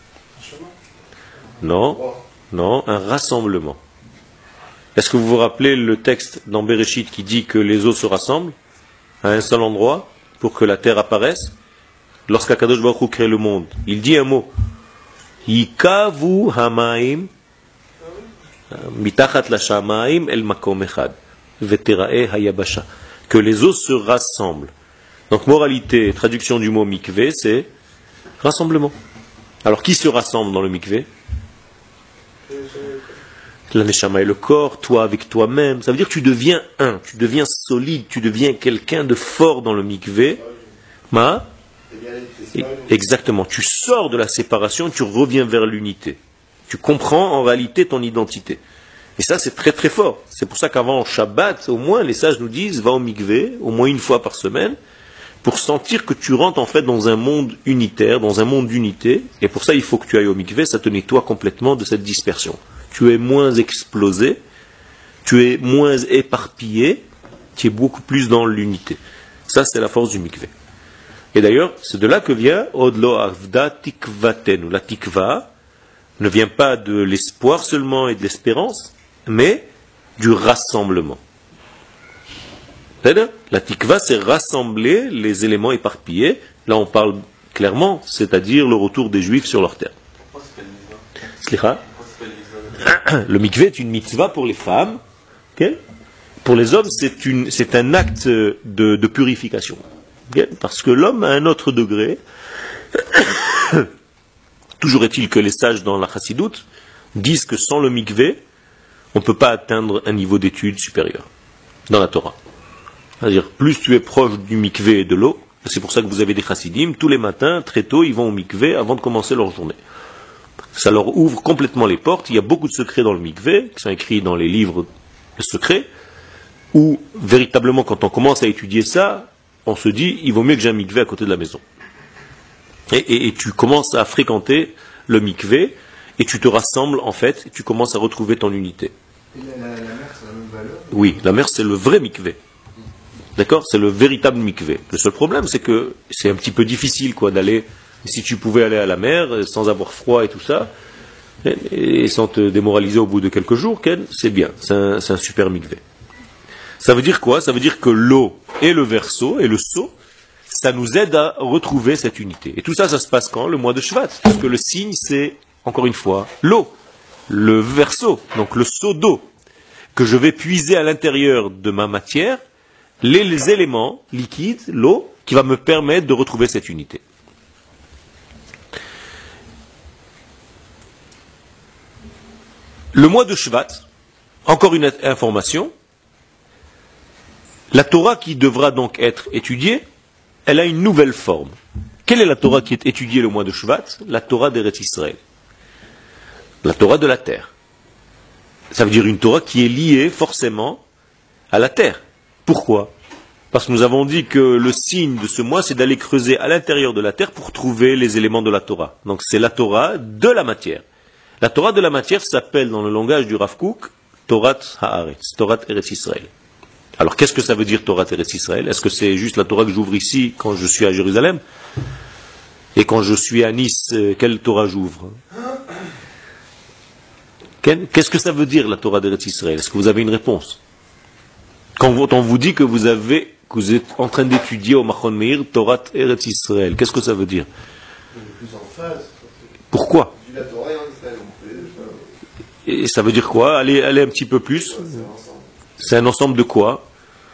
Speaker 1: Non, non, un rassemblement. Est-ce que vous vous rappelez le texte dans Bereshit qui dit que les eaux se rassemblent à un seul endroit pour que la terre apparaisse? Lorsqu'Akadosh Baruch Hu crée le monde, il dit un mot. Yikavu hamaim mitachat la shamaim el makom echad veterae hayabasha. Que les eaux se rassemblent. Donc moralité, traduction du mot mikvé, c'est rassemblement. Alors qui se rassemble dans le mikvé? La neshama et le corps, toi avec toi-même. Ça veut dire que tu deviens un, tu deviens solide, tu deviens quelqu'un de fort dans le mikvé. Exactement, tu sors de la séparation, tu reviens vers l'unité. Tu comprends en réalité ton identité. Et ça c'est très très fort. C'est pour ça qu'avant Shabbat, au moins les sages nous disent, va au mikvé, au moins une fois par semaine, pour sentir que tu rentres en fait dans un monde unitaire, dans un monde d'unité. Et pour ça il faut que tu ailles au mikvé, ça te nettoie complètement de cette dispersion. Tu es moins explosé, tu es moins éparpillé, tu es beaucoup plus dans l'unité. Ça c'est la force du mikvé. Et d'ailleurs, c'est de là que vient Odlo Avda Tikvatenu. La tikva ne vient pas de l'espoir seulement et de l'espérance, mais du rassemblement. La tikva, c'est rassembler les éléments éparpillés. Là, on parle clairement, c'est-à-dire le retour des Juifs sur leur terre. Le mikvé est une mitzvah pour les femmes. Okay? Pour les hommes, c'est un acte de purification. Parce que l'homme a un autre degré. Toujours est-il que les sages dans la chassidoute disent que sans le mikvé, on ne peut pas atteindre un niveau d'étude supérieur dans la Torah. C'est-à-dire, plus tu es proche du mikvé et de l'eau, c'est pour ça que vous avez des chassidim, tous les matins, très tôt, ils vont au mikvé avant de commencer leur journée. Ça leur ouvre complètement les portes. Il y a beaucoup de secrets dans le mikvé, qui sont écrits dans les livres de secrets, où véritablement, quand on commence à étudier ça, on se dit, il vaut mieux que j'ai un mikvé à côté de la maison. Et tu commences à fréquenter le mikvé, et tu te rassembles en fait, et tu commences à retrouver ton unité.
Speaker 4: Et la mer, c'est la même valeur?
Speaker 1: Oui, la mer c'est le vrai mikvé. D'accord? C'est le véritable mikvé. Le seul problème c'est que c'est un petit peu difficile quoi d'aller, si tu pouvais aller à la mer sans avoir froid et tout ça, et sans te démoraliser au bout de quelques jours, c'est bien, c'est un super mikvé. Ça veut dire quoi? Ça veut dire que l'eau et le verseau et le seau, ça nous aide à retrouver cette unité. Et tout ça, ça se passe quand? Le mois de Shvat. Parce que le signe, c'est, encore une fois, l'eau, le verseau, donc le seau d'eau, que je vais puiser à l'intérieur de ma matière, les éléments liquides, l'eau, qui va me permettre de retrouver cette unité. Le mois de Shvat, encore une information, la Torah qui devra donc être étudiée, elle a une nouvelle forme. Quelle est la Torah qui est étudiée le mois de Shvat? La Torah d'Eretz Israël. La Torah de la terre. Ça veut dire une Torah qui est liée forcément à la terre. Pourquoi? Parce que nous avons dit que le signe de ce mois, c'est d'aller creuser à l'intérieur de la terre pour trouver les éléments de la Torah. Donc c'est la Torah de la matière. La Torah de la matière s'appelle dans le langage du Rav Kook Torat Haaretz, Torat Eretz Israël. Alors qu'est-ce que ça veut dire Torah Eretz Israël? Est-ce que c'est juste la Torah que j'ouvre ici quand je suis à Jérusalem? Et quand je suis à Nice, quelle Torah j'ouvre? Qu'est-ce que ça veut dire la Torah d'Eretz Israël? Est-ce que vous avez une réponse? Quand on vous dit que vous êtes en train d'étudier au Machon Meir Torah Eretz Israël, qu'est-ce que ça veut dire? Pourquoi? Et ça veut dire quoi? Allez un petit peu plus. C'est un ensemble de quoi?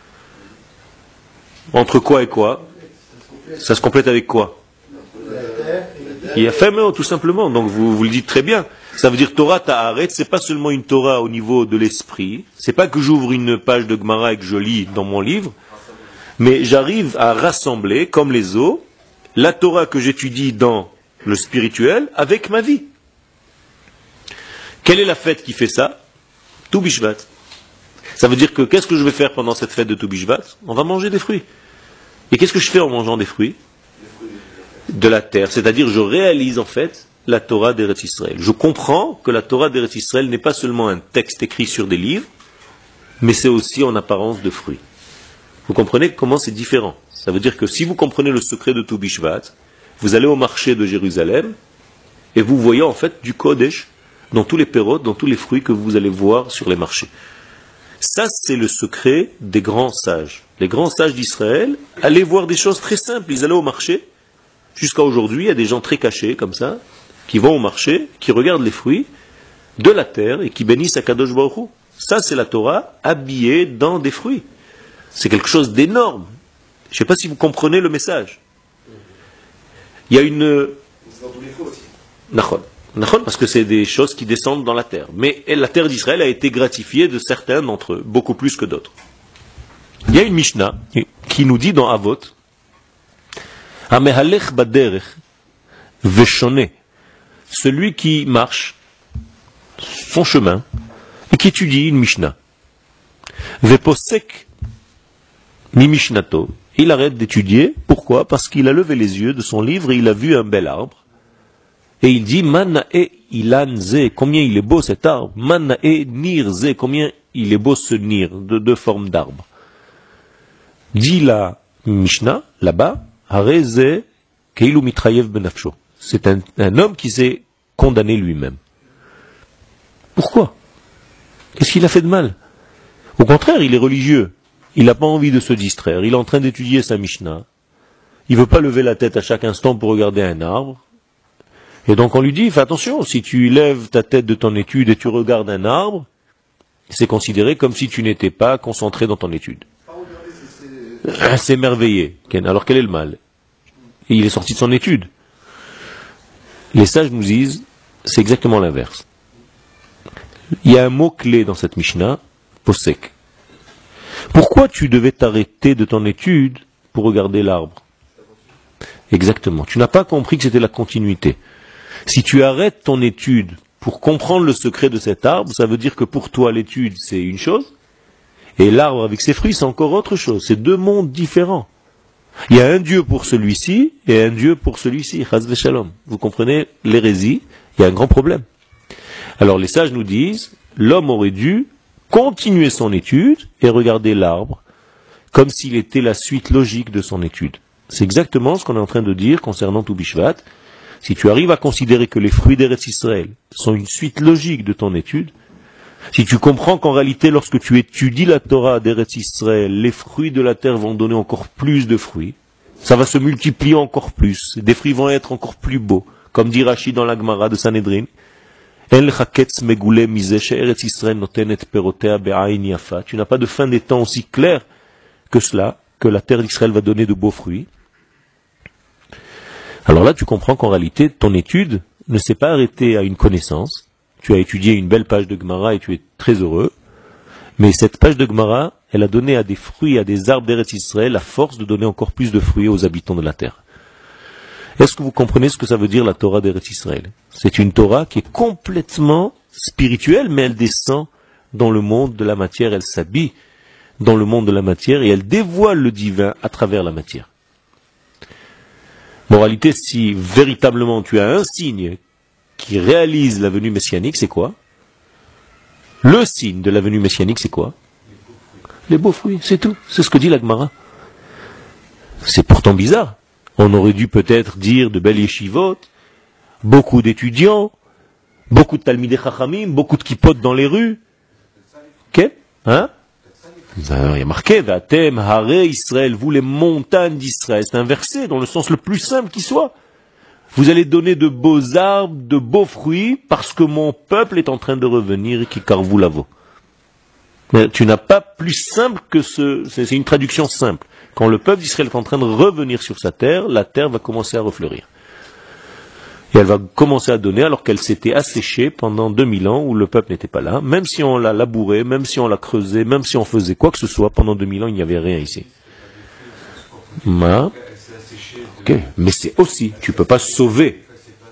Speaker 1: Entre quoi et quoi? Ça se complète avec quoi? Il y a fait tout simplement. Donc vous le dites très bien. Ça veut dire Torah Ta'aret, c'est pas seulement une Torah au niveau de l'esprit. C'est pas que j'ouvre une page de Gemara et que je lis dans mon livre, mais j'arrive à rassembler, comme les os, la Torah que j'étudie dans le spirituel avec ma vie. Quelle est la fête qui fait ça? Tou Bishvat. Ça veut dire que qu'est-ce que je vais faire pendant cette fête de Tou Bishvat? On va manger des fruits. Et qu'est-ce que je fais en mangeant des fruits? De la terre. C'est-à-dire je réalise en fait la Torah d'Eretz Israël. Je comprends que la Torah d'Eretz Israël n'est pas seulement un texte écrit sur des livres, mais c'est aussi en apparence de fruits. Vous comprenez comment c'est différent? Ça veut dire que si vous comprenez le secret de Tou Bishvat, vous allez au marché de Jérusalem et vous voyez en fait du Kodesh dans tous les pérotes, dans tous les fruits que vous allez voir sur les marchés. Ça, c'est le secret des grands sages. Les grands sages d'Israël allaient voir des choses très simples. Ils allaient au marché. Jusqu'à aujourd'hui, il y a des gens très cachés comme ça, qui vont au marché, qui regardent les fruits de la terre et qui bénissent Akadosh Baruch Hu. Ça, c'est la Torah habillée dans des fruits. C'est quelque chose d'énorme. Je ne sais pas si vous comprenez le message. Il y a une...
Speaker 4: C'est dans tous les fruits aussi.
Speaker 1: Nachon, parce que c'est des choses qui descendent dans la terre. Mais la terre d'Israël a été gratifiée de certains d'entre eux, beaucoup plus que d'autres. Il y a une Mishnah qui nous dit dans Avot, Hamehalech baderech veshone, celui qui marche son chemin et qui étudie une Mishnah, veposek mi mishnato, il arrête d'étudier. Pourquoi? Parce qu'il a levé les yeux de son livre et il a vu un bel arbre. Et il dit, Manae ilan ze, combien il est beau cet arbre. Manae nir ze, combien il est beau ce nir, de deux formes d'arbre. Dit la Mishnah, là-bas, Hare ze keilu mitrayev benafsho. C'est un homme qui s'est condamné lui-même. Pourquoi? Qu'est-ce qu'il a fait de mal? Au contraire, il est religieux. Il n'a pas envie de se distraire. Il est en train d'étudier sa Mishnah. Il ne veut pas lever la tête à chaque instant pour regarder un arbre. Et donc on lui dit, fais attention, si tu lèves ta tête de ton étude et tu regardes un arbre, c'est considéré comme si tu n'étais pas concentré dans ton étude. C'est merveilleux. Alors quel est le mal? Et il est sorti de son étude. Les sages nous disent, c'est exactement l'inverse. Il y a un mot clé dans cette Mishnah, posek. Pourquoi tu devais t'arrêter de ton étude pour regarder l'arbre? Exactement. Tu n'as pas compris que c'était la continuité. Si tu arrêtes ton étude pour comprendre le secret de cet arbre, ça veut dire que pour toi l'étude c'est une chose, et l'arbre avec ses fruits c'est encore autre chose. C'est deux mondes différents. Il y a un Dieu pour celui-ci et un Dieu pour celui-ci. Chas v'shalom. Vous comprenez l'hérésie? Il y a un grand problème. Alors les sages nous disent, l'homme aurait dû continuer son étude et regarder l'arbre comme s'il était la suite logique de son étude. C'est exactement ce qu'on est en train de dire concernant Tou Bishvat. Si tu arrives à considérer que les fruits d'Eretz Israël sont une suite logique de ton étude, si tu comprends qu'en réalité, lorsque tu étudies la Torah d'Eretz Israël, les fruits de la terre vont donner encore plus de fruits, ça va se multiplier encore plus, des fruits vont être encore plus beaux, comme dit Rashi dans la Gemara de Sanhedrin, tu n'as pas de fin des temps aussi clair que cela, que la terre d'Israël va donner de beaux fruits. Alors là, tu comprends qu'en réalité, ton étude ne s'est pas arrêtée à une connaissance. Tu as étudié une belle page de Gemara et tu es très heureux. Mais cette page de Gemara, elle a donné à des fruits, à des arbres d'Eretz Israël, la force de donner encore plus de fruits aux habitants de la terre. Est-ce que vous comprenez ce que ça veut dire la Torah d'Eretz Israël? C'est une Torah qui est complètement spirituelle, mais elle descend dans le monde de la matière, elle s'habille dans le monde de la matière et elle dévoile le divin à travers la matière. Moralité, si véritablement tu as un signe qui réalise la venue messianique, c'est quoi? Le signe de la venue messianique, c'est quoi? les beaux fruits, c'est tout. C'est ce que dit la Gemara. C'est pourtant bizarre. On aurait dû peut-être dire de belles yeshivot, beaucoup d'étudiants, beaucoup de talmidei chachamim, beaucoup de kippotes dans les rues. Ok? Hein? Il y a marqué, Vatem, Hare Israël, vous les montagnes d'Israël. C'est un verset dans le sens le plus simple qui soit. Vous allez donner de beaux arbres, de beaux fruits, parce que mon peuple est en train de revenir et qui carvou lavo. Tu n'as pas plus simple que c'est une traduction simple. Quand le peuple d'Israël est en train de revenir sur sa terre, la terre va commencer à refleurir. Et elle va commencer à donner alors qu'elle s'était asséchée pendant 2000 ans où le peuple n'était pas là. Même si on l'a labouré, même si on l'a creusé, même si on faisait quoi que ce soit, pendant 2000 ans, il n'y avait rien ici. Okay. Mais c'est aussi, tu ne peux pas sauver.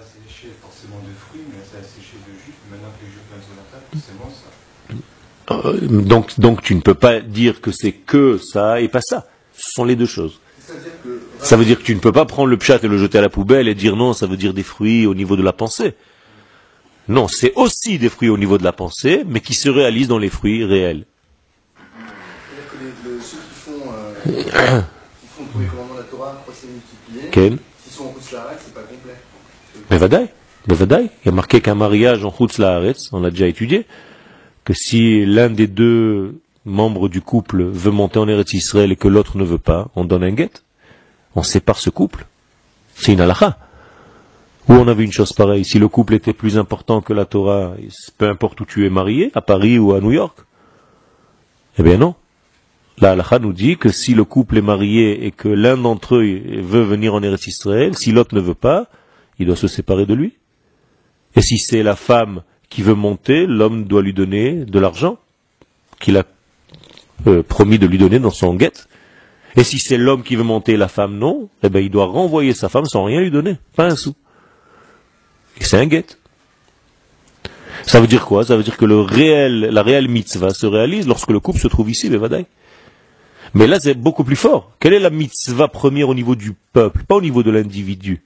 Speaker 1: Donc tu ne peux pas dire que c'est que ça et pas ça. Ce sont les deux choses. Ça veut dire que tu ne peux pas prendre le pshat et le jeter à la poubelle et dire non, ça veut dire des fruits au niveau de la pensée. Non, c'est aussi des fruits au niveau de la pensée, mais qui se réalisent dans les fruits réels.
Speaker 4: C'est-à-dire que ceux qui font tous les commandements de la Torah, croissent et multiplier, s'ils sont en Chutz La'aretz, c'est pas complet.
Speaker 1: Mais vadaï, il y a marqué qu'un mariage en Chutz La'aretz, on l'a déjà étudié, que si l'un des deux membres du couple veut monter en Eretz Israël et que l'autre ne veut pas, on donne un guet. On sépare ce couple. C'est une halakha. Où on avait une chose pareille, si le couple était plus important que la Torah, peu importe où tu es marié, à Paris ou à New York, eh bien non. La halakha nous dit que si le couple est marié et que l'un d'entre eux veut venir en Eretz Israël, si l'autre ne veut pas, il doit se séparer de lui. Et si c'est la femme qui veut monter, l'homme doit lui donner de l'argent qu'il a promis de lui donner dans son guet. Et si c'est l'homme qui veut monter et la femme non, eh ben il doit renvoyer sa femme sans rien lui donner, pas un sou. Et c'est un guet. Ça veut dire quoi? Ça veut dire que la réelle mitzvah se réalise lorsque le couple se trouve ici, bevadaï. Mais là c'est beaucoup plus fort. Quelle est la mitzvah première au niveau du peuple, pas au niveau de l'individu?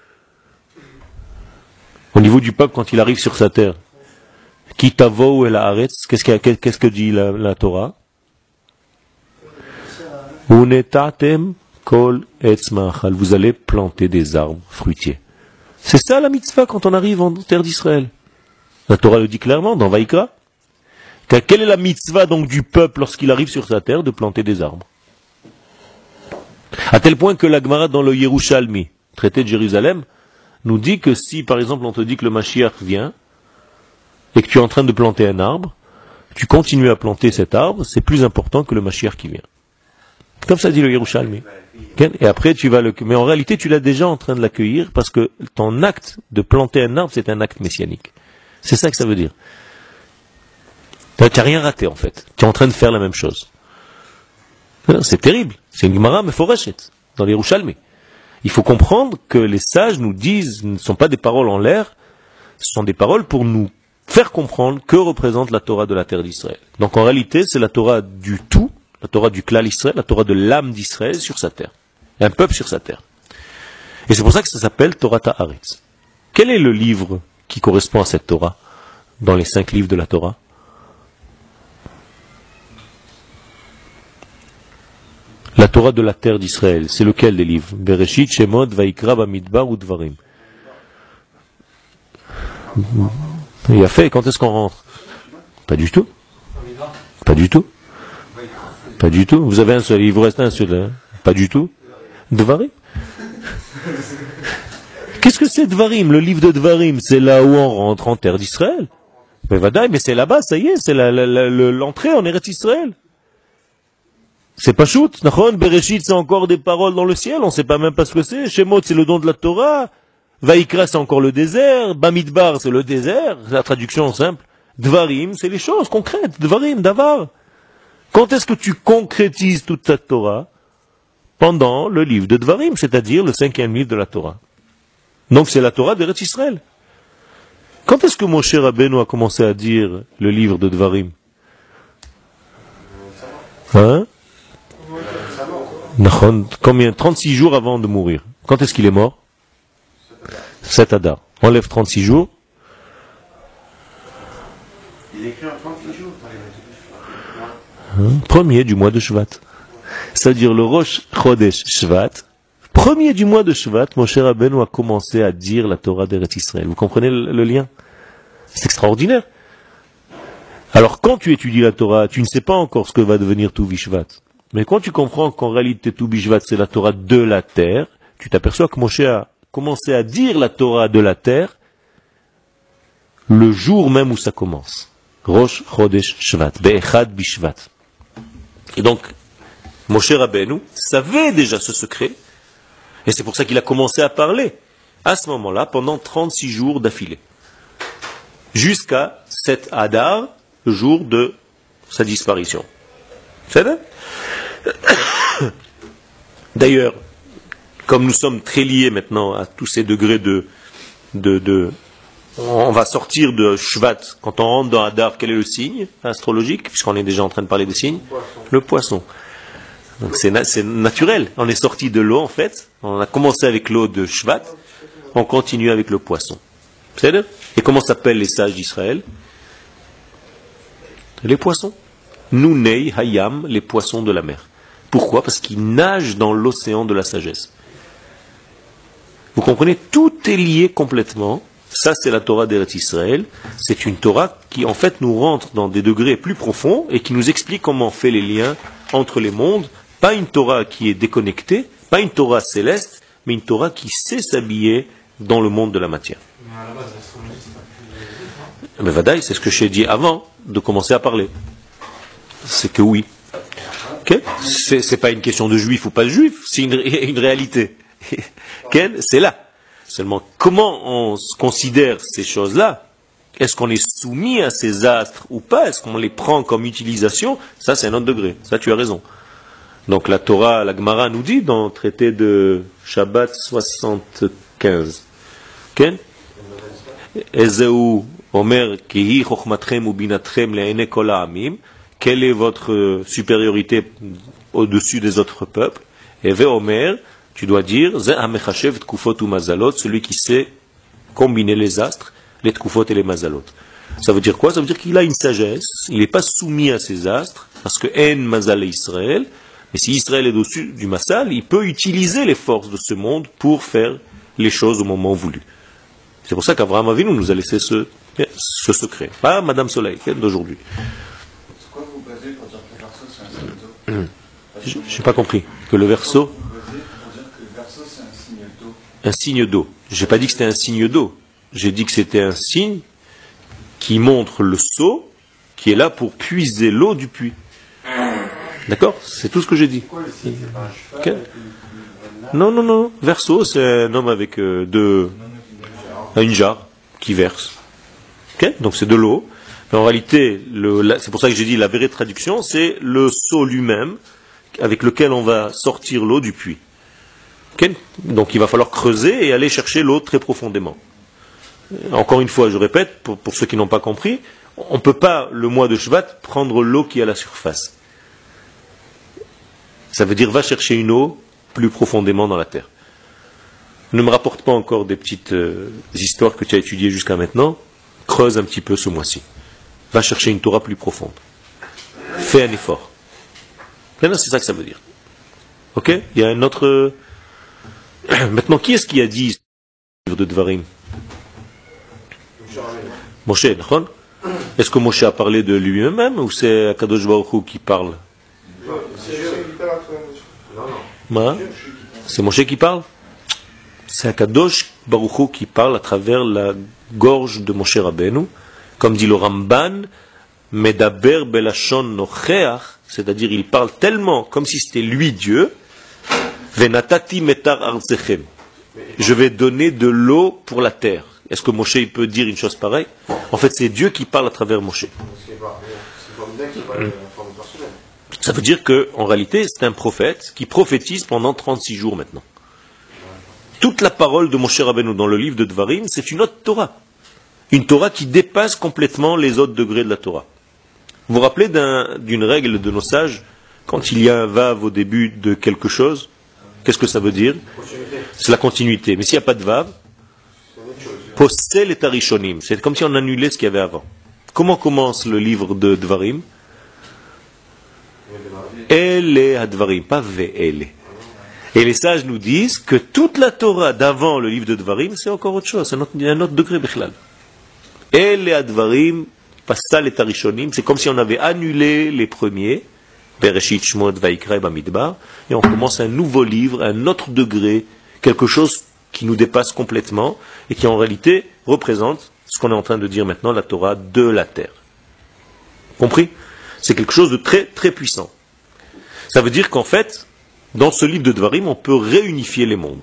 Speaker 1: Au niveau du peuple quand il arrive sur sa terre. Kitavo el haaretz, qu'est-ce que dit la Torah? Unetatem kol etz ma'achal. Vous allez planter des arbres fruitiers. C'est ça la mitzvah quand on arrive en terre d'Israël. La Torah le dit clairement dans Vaïkra. Quelle est la mitzvah donc du peuple lorsqu'il arrive sur sa terre? De planter des arbres. À tel point que la Gemara dans le Yerushalmi, traité de Jérusalem, nous dit que si par exemple on te dit que le Mashiach vient et que tu es en train de planter un arbre, tu continues à planter cet arbre, c'est plus important que le Mashiach qui vient. Comme ça dit le Yerushalmi. Et après tu vas mais en réalité tu l'as déjà en train de l'accueillir parce que ton acte de planter un arbre c'est un acte messianique. C'est ça que ça veut dire. Tu n'as rien raté en fait. Tu es en train de faire la même chose. C'est terrible. C'est une Gemara meforeshet dans les Yerushalmi. Il faut comprendre que les sages nous disent, ce ne sont pas des paroles en l'air, ce sont des paroles pour nous faire comprendre que représente la Torah de la terre d'Israël. Donc en réalité c'est la Torah du tout, la Torah du klal Israël, la Torah de l'âme d'Israël sur sa terre. Un peuple sur sa terre. Et c'est pour ça que ça s'appelle Torah Ta'aretz. Quel est le livre qui correspond à cette Torah dans les 5 livres de la Torah? La Torah de la terre d'Israël, c'est lequel des livres? Bereshit, Shemot, Vaikra, Bamidbar ou Dvarim? Il a fait, quand est-ce qu'on rentre? Pas du tout. Pas du tout. Pas du tout. Vous avez un seul, il vous reste un seul. Hein? Pas du tout. Dvarim. Qu'est-ce que c'est Dvarim? Le livre de Dvarim, c'est là où on rentre en terre d'Israël. Mais c'est là-bas, ça y est, c'est l'entrée en Eretz Israël. C'est pas shoot, Nachon, Bereshit, c'est encore des paroles dans le ciel, on sait pas même pas ce que c'est. Shemot, c'est le don de la Torah. Vaikra, c'est encore le désert. Bamidbar, c'est le désert. C'est la traduction simple. Dvarim, c'est les choses concrètes. Dvarim, davar. Quand est-ce que tu concrétises toute cette Torah? Pendant le livre de Dvarim, c'est-à-dire le 5e livre de la Torah. Donc c'est la Torah d'Eretz Israël. Quand est-ce que Moshe Rabbeinu a commencé à dire le livre de Dvarim? Hein? Combien? 36 jours avant de mourir. Quand est-ce qu'il est mort? 7 Adar. Enlève 36 jours.
Speaker 2: Il écrit en 36 jours.
Speaker 1: Premier du mois de Shvat. C'est-à-dire le Rosh Chodesh Shvat, premier du mois de Shvat, Moshe Rabbeinu a commencé à dire la Torah d'Eretz Israël. Vous comprenez le lien? C'est extraordinaire. Alors quand tu étudies la Torah, tu ne sais pas encore ce que va devenir tout Vishvat. Mais quand tu comprends qu'en réalité tout Vishvat c'est la Torah de la terre, tu t'aperçois que Moshe a commencé à dire la Torah de la terre le jour même où ça commence. Rosh Chodesh Shvat, Be'echad Bishvat. Et donc, Moshe Rabbeinu savait déjà ce secret, et c'est pour ça qu'il a commencé à parler, à ce moment-là, pendant 36 jours d'affilée. Jusqu'à cet Hadar, le jour de sa disparition. C'est vrai? D'ailleurs, comme nous sommes très liés maintenant à tous ces degrés on va sortir de Shvat, quand on rentre dans Hadar, quel est le signe astrologique, puisqu'on est déjà en train de parler des signes? Le poisson. Donc c'est naturel, on est sorti de l'eau en fait, on a commencé avec l'eau de Shvat, on continue avec le poisson. C'est vrai? Et comment s'appellent les sages d'Israël? Les poissons. Nunei Hayam, les poissons de la mer. Pourquoi? Parce qu'ils nagent dans l'océan de la sagesse. Vous comprenez? Tout est lié complètement. Ça, c'est la Torah d'Eretz Israël. C'est une Torah qui, en fait, nous rentre dans des degrés plus profonds et qui nous explique comment on fait les liens entre les mondes. Pas une Torah qui est déconnectée, pas une Torah céleste, mais une Torah qui sait s'habiller dans le monde de la matière.
Speaker 2: Mais à la base, l'astrologie, c'est pas plus...
Speaker 1: Mais Vadaï, c'est ce que j'ai dit avant de commencer à parler. C'est que oui. Okay? C'est pas une question de juif ou pas de juif, c'est une réalité. Okay? C'est là. Seulement, comment on considère ces choses-là? Est-ce qu'on est soumis à ces astres ou pas? Est-ce qu'on les prend comme utilisation? Ça, c'est un autre degré. Ça, tu as raison. Donc la Torah, la Gemara nous dit dans le traité de Shabbat 75. Okay? Ezeu Omer Kihi Chochmatrem ou Binatrem Le'ene Kol Ha'amim. Quelle est votre supériorité au-dessus des autres peuples? Eve Omer, tu dois dire, Ze Hamechashev Tkufot ou Mazalot, celui qui sait combiner les astres, les Tkufot et les Mazalot. Ça veut dire quoi? Ça veut dire qu'il a une sagesse, il n'est pas soumis à ces astres, parce que En Mazal Israël, mais si Israël est au-dessus du Masal, il peut utiliser les forces de ce monde pour faire les choses au moment voulu. C'est pour ça qu'Abraham Avinu nous a laissé ce secret. Pas Madame Soleil, d'aujourd'hui.
Speaker 4: Sur quoi vous basez pour dire que le verso c'est un signe d'eau?
Speaker 1: Je n'ai pas compris. Que le verso...
Speaker 4: Vous basez pour dire que le verso c'est un signe d'eau?
Speaker 1: Un signe d'eau. Je n'ai pas dit que c'était un signe d'eau. J'ai dit que c'était un signe qui montre le seau qui est là pour puiser l'eau du puits. D'accord? C'est tout ce que j'ai dit.
Speaker 4: Pourquoi le signe c'est pas un cheval
Speaker 1: Okay.
Speaker 4: avec une lame?
Speaker 1: Non. Verso, c'est un homme avec une jarre qui verse. Okay? Donc c'est de l'eau. Mais en réalité, c'est pour ça que j'ai dit la vraie traduction, c'est le seau lui-même avec lequel on va sortir l'eau du puits. Okay? Donc il va falloir creuser et aller chercher l'eau très profondément. Encore une fois, je répète, pour ceux qui n'ont pas compris, on ne peut pas, le mois de Shvat, prendre l'eau qui est à la surface. Ça veut dire, va chercher une eau plus profondément dans la terre. Ne me rapporte pas encore des petites histoires que tu as étudiées jusqu'à maintenant. Creuse un petit peu ce mois-ci. Va chercher une Torah plus profonde. Fais un effort. Maintenant, c'est ça que ça veut dire. Ok? Il y a un autre... Maintenant, qui est-ce qui a dit ce livre de Dvarim? Moshe, d'accord? Est-ce que Moshe a parlé de lui-même ou c'est Akadosh Baruch Hu qui parle?
Speaker 2: Non.
Speaker 1: C'est Moshe qui parle? C'est Akadosh Baruch Hu qui parle à travers la gorge de Moshe Rabbeinu. Comme dit le Ramban, Medaber belashon nocheach, c'est-à-dire il parle tellement comme si c'était lui Dieu. Venatati metar arzechem. Je vais donner de l'eau pour la terre. Est-ce que Moshe il peut dire une chose pareille? En fait, c'est Dieu qui parle à travers Moshe. Ça veut dire qu'en réalité, c'est un prophète qui prophétise pendant 36 jours maintenant. Toute la parole de Moshe Rabbeinu dans le livre de Dvarim, c'est une autre Torah. Une Torah qui dépasse complètement les autres degrés de la Torah. Vous vous rappelez d'une règle de nos sages? Quand il y a un vav au début de quelque chose, qu'est-ce que ça veut dire? C'est la continuité. Mais s'il n'y a pas de vav, Posel et Tarishonim, c'est comme si on annulait ce qu'il y avait avant. Comment commence le livre de Dvarim? Ele Hadvarim, pas Ve'ele. Et les sages nous disent que toute la Torah d'avant le livre de Dvarim, c'est encore autre chose, c'est un autre degré Bechlal. Ele Hadvarim, Pasal et Tarishonim, c'est comme si on avait annulé les premiers, Bereshit, Shmot, Vaikra et Bamidbar, et on commence un nouveau livre, un autre degré, quelque chose qui nous dépasse complètement, et qui en réalité représente ce qu'on est en train de dire maintenant, la Torah de la terre. Compris? C'est quelque chose de très très puissant. Ça veut dire qu'en fait, dans ce livre de Dvarim, on peut réunifier les mondes.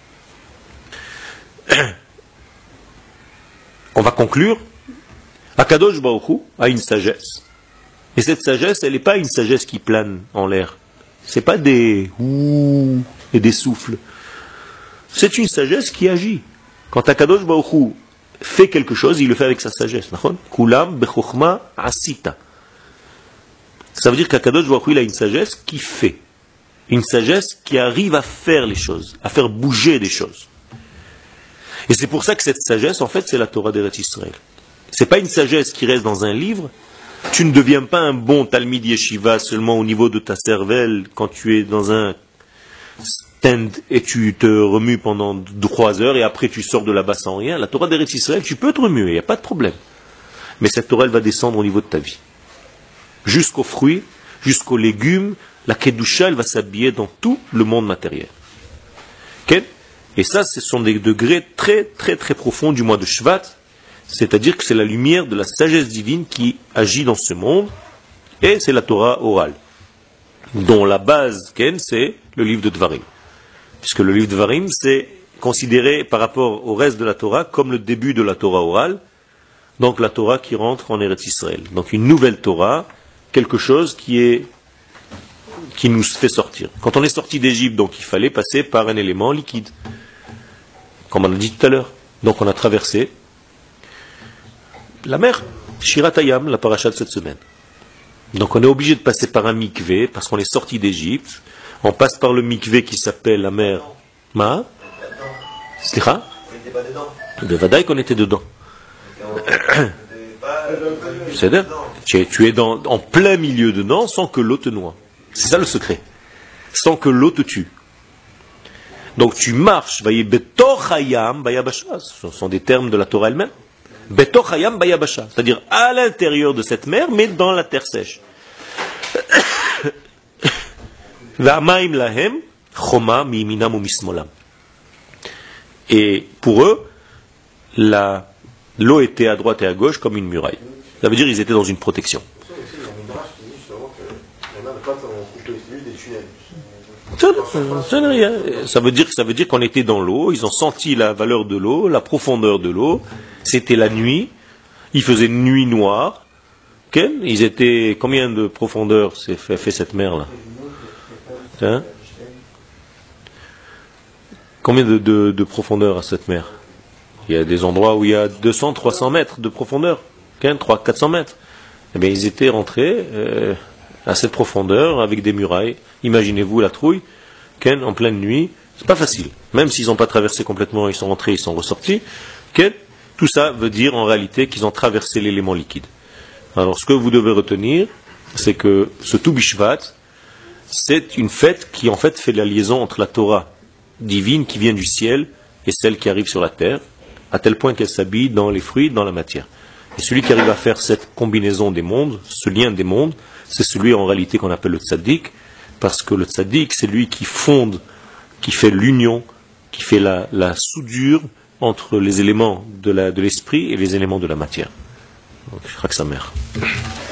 Speaker 1: On va conclure. Akadosh Baruch Hu a une sagesse. Et cette sagesse, elle n'est pas une sagesse qui plane en l'air. Ce n'est pas des ouh et des souffles. C'est une sagesse qui agit. Quand Akadosh Baruch Hu fait quelque chose, il le fait avec sa sagesse. Kulam bechokhma asita. Ça veut dire qu'Akadosh Baruch Hu, il a une sagesse qui fait. Une sagesse qui arrive à faire les choses, à faire bouger des choses. Et c'est pour ça que cette sagesse, en fait, c'est la Torah d'Eretz Israël. C'est pas une sagesse qui reste dans un livre. Tu ne deviens pas un bon Talmid Yeshiva seulement au niveau de ta cervelle quand tu es dans un stand et tu te remues pendant 3 heures et après tu sors de là-bas sans rien. La Torah d'Eretz Israël, tu peux te remuer, il n'y a pas de problème. Mais cette Torah, elle va descendre au niveau de ta vie. Jusqu'aux fruits, jusqu'aux légumes, la Kedusha, elle va s'habiller dans tout le monde matériel. Okay? Et ça, ce sont des degrés très très très profonds du mois de Shvat, c'est-à-dire que c'est la lumière de la sagesse divine qui agit dans ce monde, et c'est la Torah orale, dont la base, c'est le livre de Dvarim. Puisque le livre de Dvarim, c'est considéré par rapport au reste de la Torah comme le début de la Torah orale, donc la Torah qui rentre en Eretz Israël. Donc une nouvelle Torah, quelque chose qui nous fait sortir. Quand on est sorti d'Égypte, donc il fallait passer par un élément liquide, comme on a dit tout à l'heure. Donc on a traversé la mer, Shirat Hayam, la paracha de cette semaine. Donc on est obligé de passer par un mikvé, parce qu'on est sorti d'Égypte. On passe par le mikvé qui s'appelle la mer Ma. Slicha.
Speaker 2: On n'était pas dedans.
Speaker 1: De Vadaï qu'on était dedans. C'est-à-dire, tu es en plein milieu dedans sans que l'eau te noie. C'est ça le secret. Sans que l'eau te tue. Donc tu marches, betoch hayam bayabasha. Ce sont des termes de la Torah elle-même. Betoch hayam bayabasha. C'est-à-dire à l'intérieur de cette mer, mais dans la terre sèche. Va'amaim lahem choma miminam umismolam. Et pour eux, l'eau était à droite et à gauche comme une muraille. Ça veut dire qu'ils étaient dans une protection. Ça veut dire qu'on était dans l'eau, ils ont senti la valeur de l'eau, la profondeur de l'eau, c'était la nuit, il faisait nuit noire. Okay? Ils étaient, combien de profondeur s'est fait cette mer-là? Hein? Combien de profondeur à cette mer? Il y a des endroits où il y a 200, 300 mètres de profondeur, 300, 400 mètres. Eh bien, ils étaient rentrés à cette profondeur avec des murailles. Imaginez-vous la trouille, en pleine nuit. C'est pas facile. Même s'ils n'ont pas traversé complètement, ils sont rentrés, ils sont ressortis. Tout ça veut dire en réalité qu'ils ont traversé l'élément liquide. Alors, ce que vous devez retenir, c'est que ce Tu Bishvat, c'est une fête qui en fait la liaison entre la Torah divine qui vient du ciel et celle qui arrive sur la terre, à tel point qu'elle s'habille dans les fruits, dans la matière. Et celui qui arrive à faire cette combinaison des mondes, ce lien des mondes, c'est celui en réalité qu'on appelle le tzaddik, parce que le tzaddik, c'est lui qui fonde, qui fait l'union, qui fait la soudure entre les éléments de l'esprit et les éléments de la matière. Donc, je crois que sa mère.